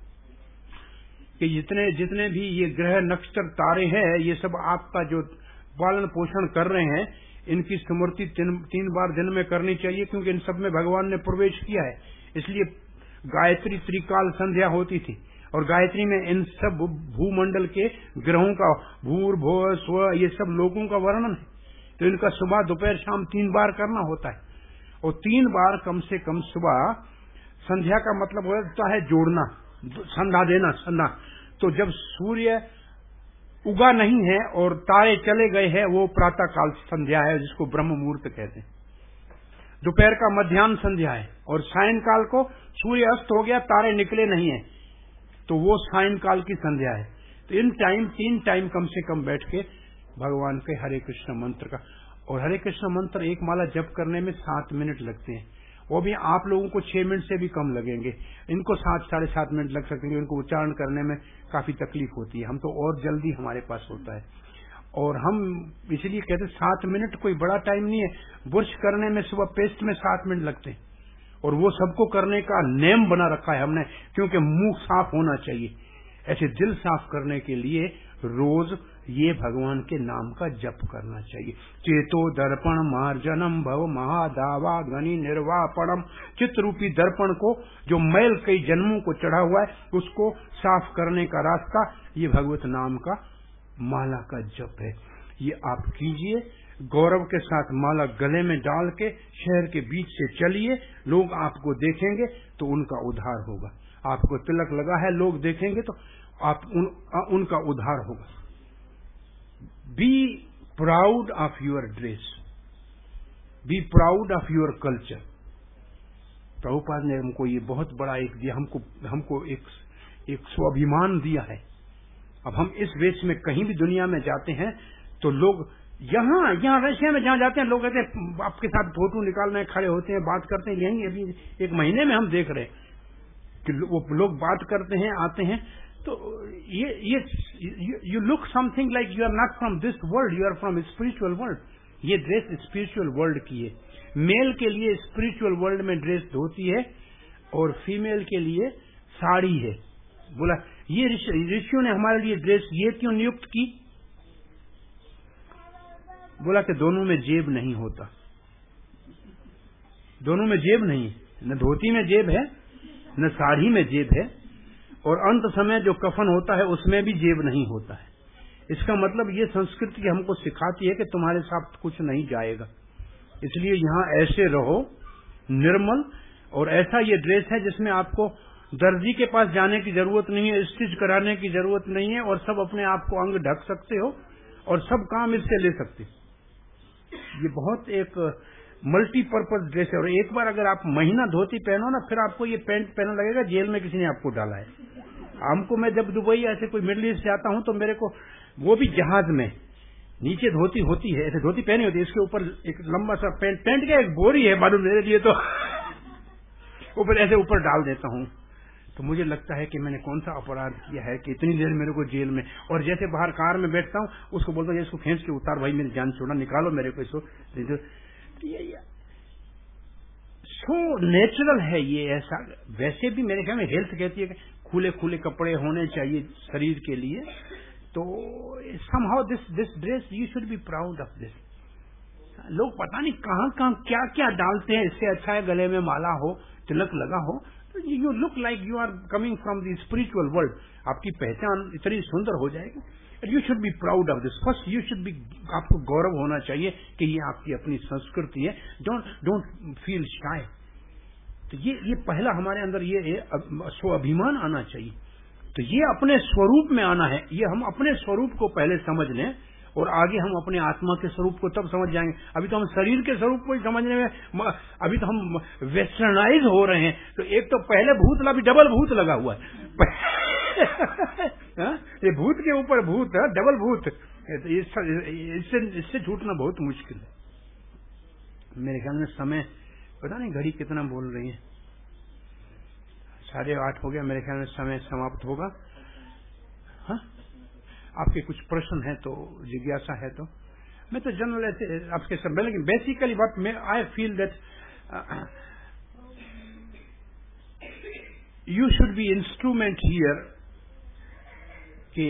कि जितने जितने भी ये ग्रह नक्षत्र तारे हैं, ये सब आपका जो पालन पोषण कर रहे हैं, इनकी स्मृति तीन, तीन बार दिन में करनी चाहिए क्योंकि इन सब में भगवान ने प्रवेश किया है. इसलिए गायत्री त्रिकाल संध्या होती थी. और गायत्री में इन सब भूमंडल के ग्रहों का भूर भुव स्व ये सब लोगों का वर्णन है. तो इनका सुबह दोपहर शाम तीन बार करना होता है. और तीन बार कम से कम सुबह. संध्या का मतलब होता है जोड़ना, संध्या देना, संध्या. तो जब सूर्य उगा नहीं है और तारे चले गए हैं, वो प्रातः काल संध्या है जिसको ब्रह्म मुहूर्त कहते हैं. दोपहर का मध्याह्न संध्या है. और सायंकाल को सूर्य अस्त हो गया, तारे निकले नहीं है, तो वो सायंकाल की संध्या है. तो इन टाइम तीन टाइम कम से कम बैठ के भगवान के हरे कृष्ण मंत्र का. और हरे कृष्ण मंत्र एक माला जप करने में सात मिनट लगते हैं. वो भी आप लोगों को छह मिनट से भी कम लगेंगे. इनको सात साढ़े सात मिनट लग सकते हैं. इनको उच्चारण करने में काफी तकलीफ होती है. हम तो और जल्दी हमारे पास होता है. और हम इसलिए कहते हैं सात मिनट कोई बड़ा टाइम नहीं है. बुर्श करने में सुबह पेस्ट में सात मिनट लगते हैं. और वो सबको करने का नेम बना रखा है हमने, क्योंकि मुंह साफ होना चाहिए. ऐसे दिल साफ करने के लिए रोज ये भगवान के नाम का जप करना चाहिए. चेतो दर्पण मार्जनम भव महादावा गनि निर्वापणम. चित्त रूपी दर्पण को, जो मैल कई जन्मों को चढ़ा हुआ है, उसको साफ करने का रास्ता ये भगवत नाम का माला का जप है. ये आप कीजिए. गौरव के साथ माला गले में डाल के शहर के बीच से चलिए. लोग आपको देखेंगे तो उनका उद्धार होगा. आपको तिलक लगा है, लोग देखेंगे तो आप उन, उनका उद्धार होगा. Be proud of your dress, be proud of your culture. Prabhupada ने हमको ये बहुत बड़ा एक दिया, हमको हमको एक एक स्वाभिमान दिया है. अब हम इस वेश में कहीं भी दुनिया में जाते हैं तो लोग यहाँ यहाँ रशिया में जहाँ जाते हैं लोग कहते हैं आपके साथ फोटो निकालने खड़े होते हैं, बात करते हैं। यही अभी एक महीने में हम देख रहे हैं कि वो लोग बात करते हैं, आते हैं। तो ये ये you look something like you are not from this world, you are from spiritual world. ये ड्रेस स्पिरिचुअल वर्ल्ड की है। मेल के लिए स्पिरिचुअल वर्ल्ड में ड्रेस धोती है और फीमेल के लिए साड़ी है। बोला ये ऋषियों ने हमारे लिए ड्रेस ये क्यों नियुक्त की? बोला कि दोनों में जेब नहीं होता, दोनों में जेब नहीं है, न धोती में जेब है न साड़ी में जेब है, और अंत समय जो कफन होता है उसमें भी जेब नहीं होता है। इसका मतलब ये संस्कृति हमको सिखाती है कि तुम्हारे साथ कुछ नहीं जाएगा, इसलिए यहाँ ऐसे रहो निर्मल। और ऐसा ये ड्रेस है जिसमें आपको दर्जी के पास जाने की जरूरत नहीं है, स्टिच कराने की जरूरत नहीं है, और सब अपने आप को अंग ढक सकते हो और सब काम इससे ले सकते हो। ये बहुत एक मल्टीपर्पज ड्रेस है। और एक बार अगर आप महीना धोती पहनो ना, फिर आपको ये पैंट पहनने लगेगा जेल में किसी ने आपको डाला है। हमको मैं जब दुबई ऐसे कोई मिडिल ईस्ट जाता हूँ तो मेरे को वो भी जहाज में नीचे धोती होती है, ऐसे धोती पहनी होती है, इसके ऊपर एक लंबा सा पैंट, पैंट का एक बोरी है मालूम मेरे लिए, तो ऊपर ऐसे ऊपर डाल देता हूँ। तो मुझे लगता है कि मैंने कौन सा अपराध किया है कि इतनी देर मेरे को जेल में। और जैसे बाहर कार में बैठता हूँ उसको बोलता हूँ इसको खींच के उतार भाई, मेरी जान छोड़ा, निकालो मेरे को इसको। सो नेचुरल है ये। ऐसा वैसे भी मेरे ख्याल में हेल्थ कहती है कि खुले खुले कपड़े होने चाहिए शरीर के लिए। तो somehow this this dress you should be proud of this। लोग पता नहीं कहाँ कहाँ क्या क्या डालते हैं, इससे अच्छा है गले में माला हो, तिलक लगा हो, तो you look like you are coming from the spiritual world. आपकी पहचान इतनी सुंदर हो जाएगी। You should be proud of this. First you should be, आपको गौरव होना चाहिए कि ये आपकी अपनी संस्कृति है। Don't don't feel shy. तो ये ये पहला हमारे अंदर ये स्वाभिमान आना चाहिए। तो ये अपने स्वरूप में आना है। ये हम अपने स्वरूप को पहले समझ लें और आगे हम अपने आत्मा के स्वरूप को तब समझ जाएंगे। अभी तो हम शरीर के स्वरूप को ही समझने में, अभी तो हम वेस्टर्नाइज हो रहे हैं। तो एक तो पहले भूत लगा, अभी डबल भूत लगा हुआ है। ये भूत के ऊपर भूत है, डबल भूत। इससे इससे छूटना बहुत मुश्किल है। मेरे ख्याल में समय पता नहीं घड़ी कितना बोल रही है, साढ़े आठ हो गया। मेरे ख्याल में समय समाप्त होगा। हाँ, आपके कुछ प्रश्न है तो, जिज्ञासा है तो। मैं तो जनरल ऐसे आपके सब, लेकिन बेसिकली बात मैं I feel that you should be instrument here कि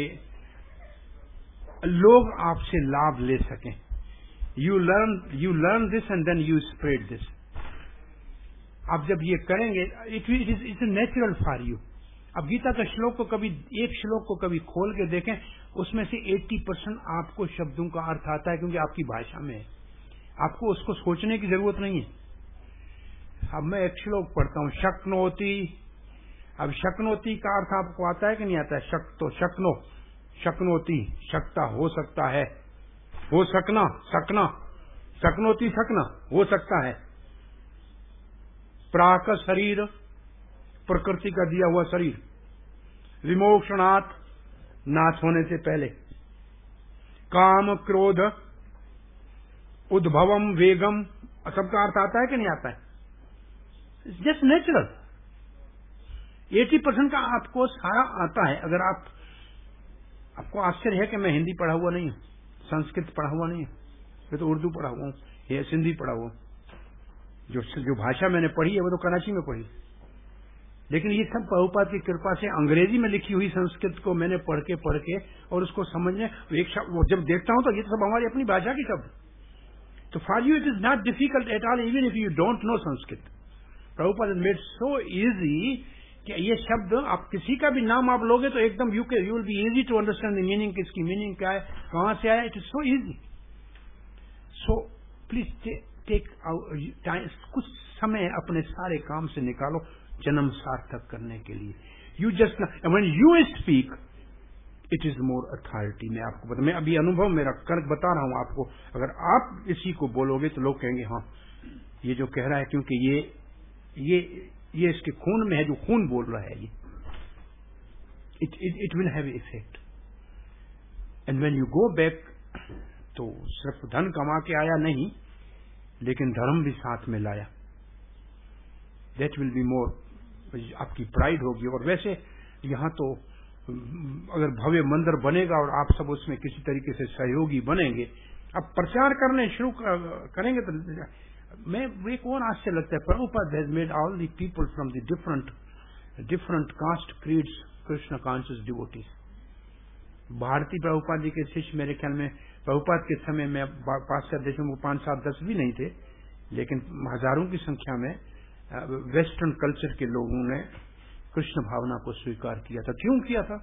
लोग आपसे लाभ ले सकें। You learn you learn this and then you spread this. आप जब ये करेंगे, it is it's natural for you. अब गीता का श्लोक को कभी, एक श्लोक को कभी खोल के देखें, उसमें से अस्सी परसेंट आपको शब्दों का अर्थ आता है, क्योंकि आपकी भाषा में है। आपको उसको सोचने की जरूरत नहीं है। अब मैं एक श्लोक पढ़ता हूँ, शक्नोति। अब शक्नोति का अर्थ आपको आता है कि नहीं आता है? शक तो शक्नो, शक्नोति शकता, हो सकता है, हो सकना, सकना, शक्नोति सकना, हो सकता है। प्राक शरीर, प्रकृति का दिया हुआ शरीर। विमोक्षणात्, नाश होने से पहले। काम क्रोध, उद्भवम वेगम, सबका अर्थ आता है कि नहीं आता है? It's just natural. अस्सी परसेंट का आपको सारा आता है। अगर आप, आपको आश्चर्य है कि मैं हिंदी पढ़ा हुआ नहीं हूं, संस्कृत पढ़ा हुआ नहीं हूं, मैं तो उर्दू पढ़ा हुआ हूं, ये सिंधी पढ़ा हुआ हूं। जो जो भाषा मैंने पढ़ी है वो तो कराची में पढ़ी, लेकिन ये सब प्रभुपाद की कृपा से अंग्रेजी में लिखी हुई संस्कृत को मैंने पढ़ के पढ़ के और उसको समझने, एक वो जब देखता हूं तो ये सब हमारी अपनी भाषा की शब्द। तो for you it is not difficult at all, even if you don't know Sanskrit. Prabhupada has made so easy कि ये शब्द, आप किसी का भी नाम आप लोगे तो एकदम यू के you will be easy to understand the meaning, किसकी मीनिंग क्या है, कहां से आया। It is so easy. So please take time, कुछ समय अपने सारे काम से निकालो जन्म सार्थक करने के लिए। You just when you speak it is more authority. मैं आपको बता, मैं अभी अनुभव मेरा कर बता रहा हूं आपको। अगर आप इसी को बोलोगे तो लोग कहेंगे हाँ ये जो कह रहा है, क्योंकि ये ये ये इसके खून में है, जो खून बोल रहा है ये, it it it will have effect. And when you go back तो सिर्फ धन कमा के आया नहीं, लेकिन धर्म भी साथ में लाया। दैट विल बी मोर, आपकी प्राइड होगी। और वैसे यहाँ तो अगर भव्य मंदिर बनेगा और आप सब उसमें किसी तरीके से सहयोगी बनेंगे, अब प्रचार करने शुरू करेंगे तो मैं एक और आश्चर्य लगता है, Prabhupada has made all the people from the different different caste creeds Krishna conscious devotees. भारतीय प्रभुपाद जी के शिष्य मेरे ख्याल में प्रभुपाद के समय में पाश्चात्य देशों में पांच सात दस भी नहीं थे, लेकिन हजारों की संख्या में वेस्टर्न कल्चर के लोगों ने कृष्ण भावना को स्वीकार किया था। क्यों किया था?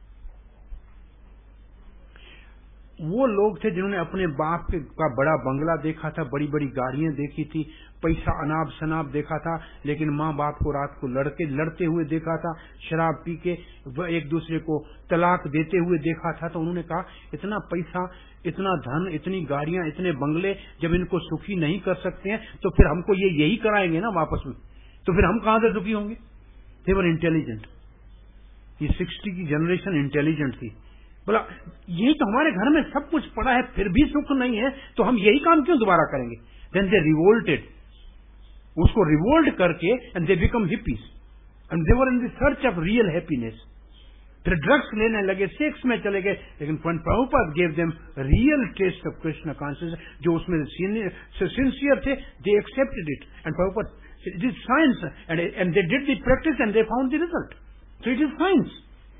वो लोग थे जिन्होंने अपने बाप के का बड़ा बंगला देखा था, बड़ी बड़ी गाड़ियां देखी थी, पैसा अनाप शनाप देखा था, लेकिन माँ बाप को रात को लड़के लड़ते हुए देखा था, शराब पी के एक दूसरे को तलाक देते हुए देखा था। तो उन्होंने कहा इतना पैसा, इतना धन, इतनी गाड़ियां, इतने बंगले जब इनको सुखी नहीं कर सकते हैं तो फिर हमको ये यही कराएंगे ना वापस में, तो फिर हम कहां से सुखी होंगे? They were intelligent. ये सिक्सटी की जनरेशन इंटेलिजेंट थी। बोला यही तो हमारे घर में सब कुछ पड़ा है, फिर भी सुख नहीं है, तो हम यही काम क्यों दोबारा करेंगे? देन दे रिवोल्टेड, उसको रिवोल्ट करके and they become hippies and they were in the search of real happiness. फिर ड्रग्स लेने लगे, सेक्स में चले गए, लेकिन Prabhupada gave them real taste of Krishna conscious. जो उसमें सिंसियर थे, they accepted it and Prabhupada it is science and and they did the practice and they found the result. So it is science.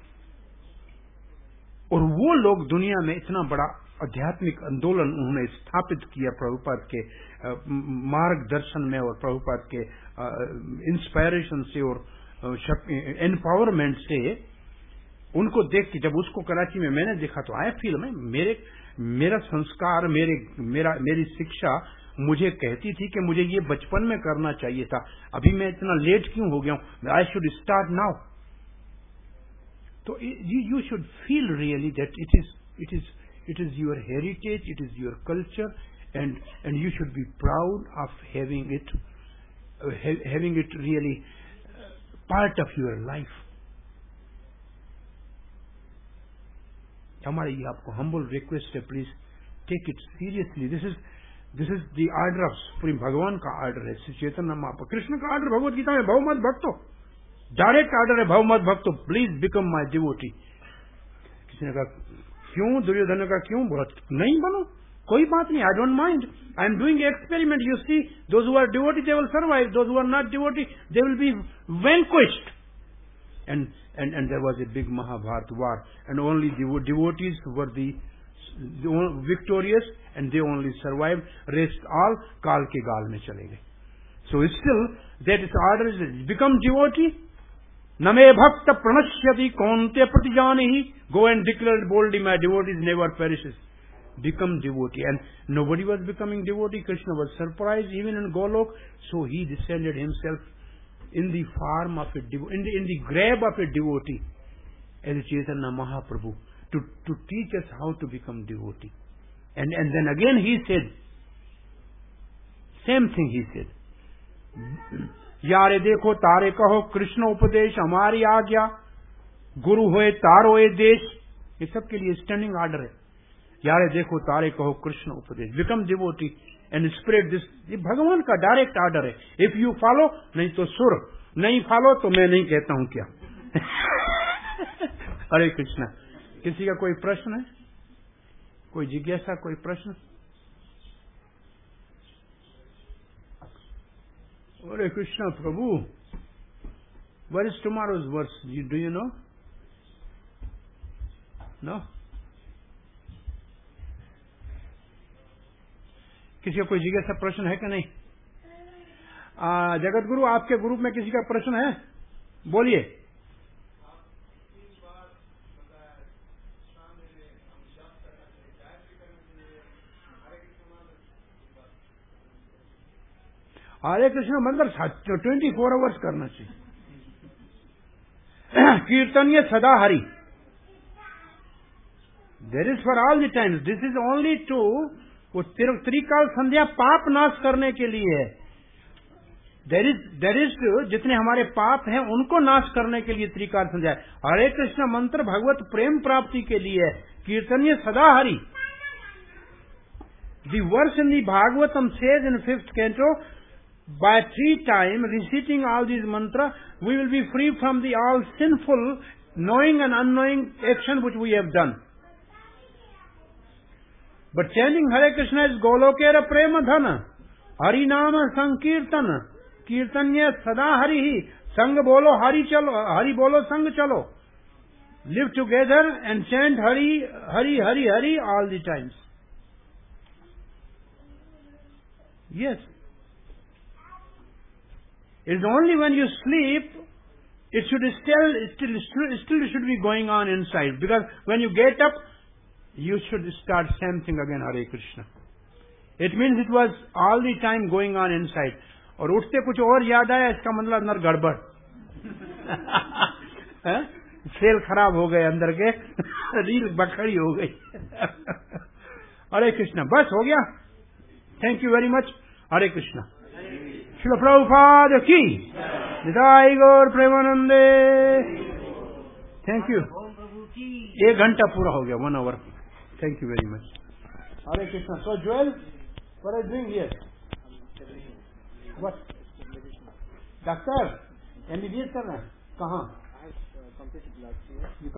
और वो लोग दुनिया में इतना बड़ा आध्यात्मिक आंदोलन उन्होंने स्थापित किया प्रभुपाद के मार्गदर्शन में और प्रभुपाद के इंस्पायरेशन से और एम्पावरमेंट से। उनको देख के जब उसको कराची में मैंने देखा तो आई फील में मेरे मेरा संस्कार, मेरे मेरा मेरी शिक्षा मुझे कहती थी कि मुझे ये बचपन में करना चाहिए था। अभी मैं इतना लेट क्यों हो गया हूं? I should start now. So you, you should feel really that it is it is it is your heritage, it is your culture, and and you should be proud of having it uh, ha, having it really uh, part of your life. हमारी ये आपको humble request है, please take it seriously. This is this is the order of Supreme, भगवान का order है, श्री चैतन्य महाप्रभु कृष्ण का order Bhagavad Gita में, भव मत भक्तो, डायरेक्ट ऑर्डर है, भव मत भक्तो, प्लीज बिकम माय डिवोटी। किसी ने कहा क्यों? दुर्योधन ने कहा क्यों? बोला नहीं बनो, कोई बात नहीं, I don't mind, I am doing experiment, you see those who are devotee they will survive, those who are not devotee they will be vanquished. And and and there was a big Mahabharata war and only devotees were the victorious and they only survive, rest all काल के गाल में चले गए। So still that is order is become devotee. न मे भक्त प्रणश्यति कौन्ते प्रतिजानिहि, go and declare boldly, my devotees never perishes. Become devotee. And nobody was becoming devotee. Krishna was surprised even in Golok, so he descended himself in the form of a devotee, in the, in the grave of a devotee, as Chaitanya Mahaprabhu, to to teach us how to become devotee. And and then again he said, same thing he said. यारे देखो तारे कहो कृष्ण उपदेश हमारी आज्ञा, गुरु होए तारो ए देश। ये सबके लिए स्टैंडिंग ऑर्डर है। यारे देखो तारे कहो कृष्ण उपदेश, become devotee and spread this. ये भगवान का डायरेक्ट ऑर्डर है। इफ यू फॉलो, नहीं तो सुर, नहीं फॉलो तो मैं नहीं कहता हूं क्या। हरे कृष्णा। किसी का कोई प्रश्न है, कोई जिज्ञासा, कोई प्रश्न? Hare Krishna, Prabhu. Where is tomorrow's verse? You, do you know? No? किसी का कोई जिज्ञासा प्रश्न है कि नहीं? जगत गुरु, आपके ग्रुप में किसी का प्रश्न है? बोलिए। हरे कृष्ण मंत्र ट्वेंटी फोर आवर्स करना चाहिए। कीर्तनीय सदा हरि, there is for all the times, this is only to, वो त्रिकाल संध्या पाप नाश करने के लिए है। देर इज देर इज जितने हमारे पाप हैं उनको नाश करने के लिए त्रिकाल संध्या। हरे कृष्ण मंत्र भगवत प्रेम प्राप्ति के लिए है। कीर्तनीय सदा Hari, The verse in the Bhagavatam says in fifth canto, by three times reciting all these mantras, we will be free from the all sinful, knowing and unknowing action which we have done. But chanting Hare Krishna is Golokera Prema Dhana, Hari Nama Sankirtana, Kirtanya Sada Hari Hi, Sang Bolo Hari Chalo, Hari Bolo Sang Chalo. Live together and chant Hari, Hari, Hari, Hari all the times. Yes. It's only when you sleep, it should still, still, still should be going on inside. Because when you get up, you should start same thing again, Hare Krishna. It means it was all the time going on inside. और उठते कुछ और याद आया, इसका मतलब अंदर गड़बड़, सेल खराब हो गए अंदर के, रील बखड़ी हो गई. हरे कृष्णा. बस हो गया. Thank you very much. Hare Krishna. Srila Prabhupada की निताई गौर प्रेमानंदे. Thank you. एक घंटा पूरा हो गया, one hour. Thank you very much. Hare Krishna. So Jewel, what are you doing here? What? Doctor MBBS करना है? कहाँ?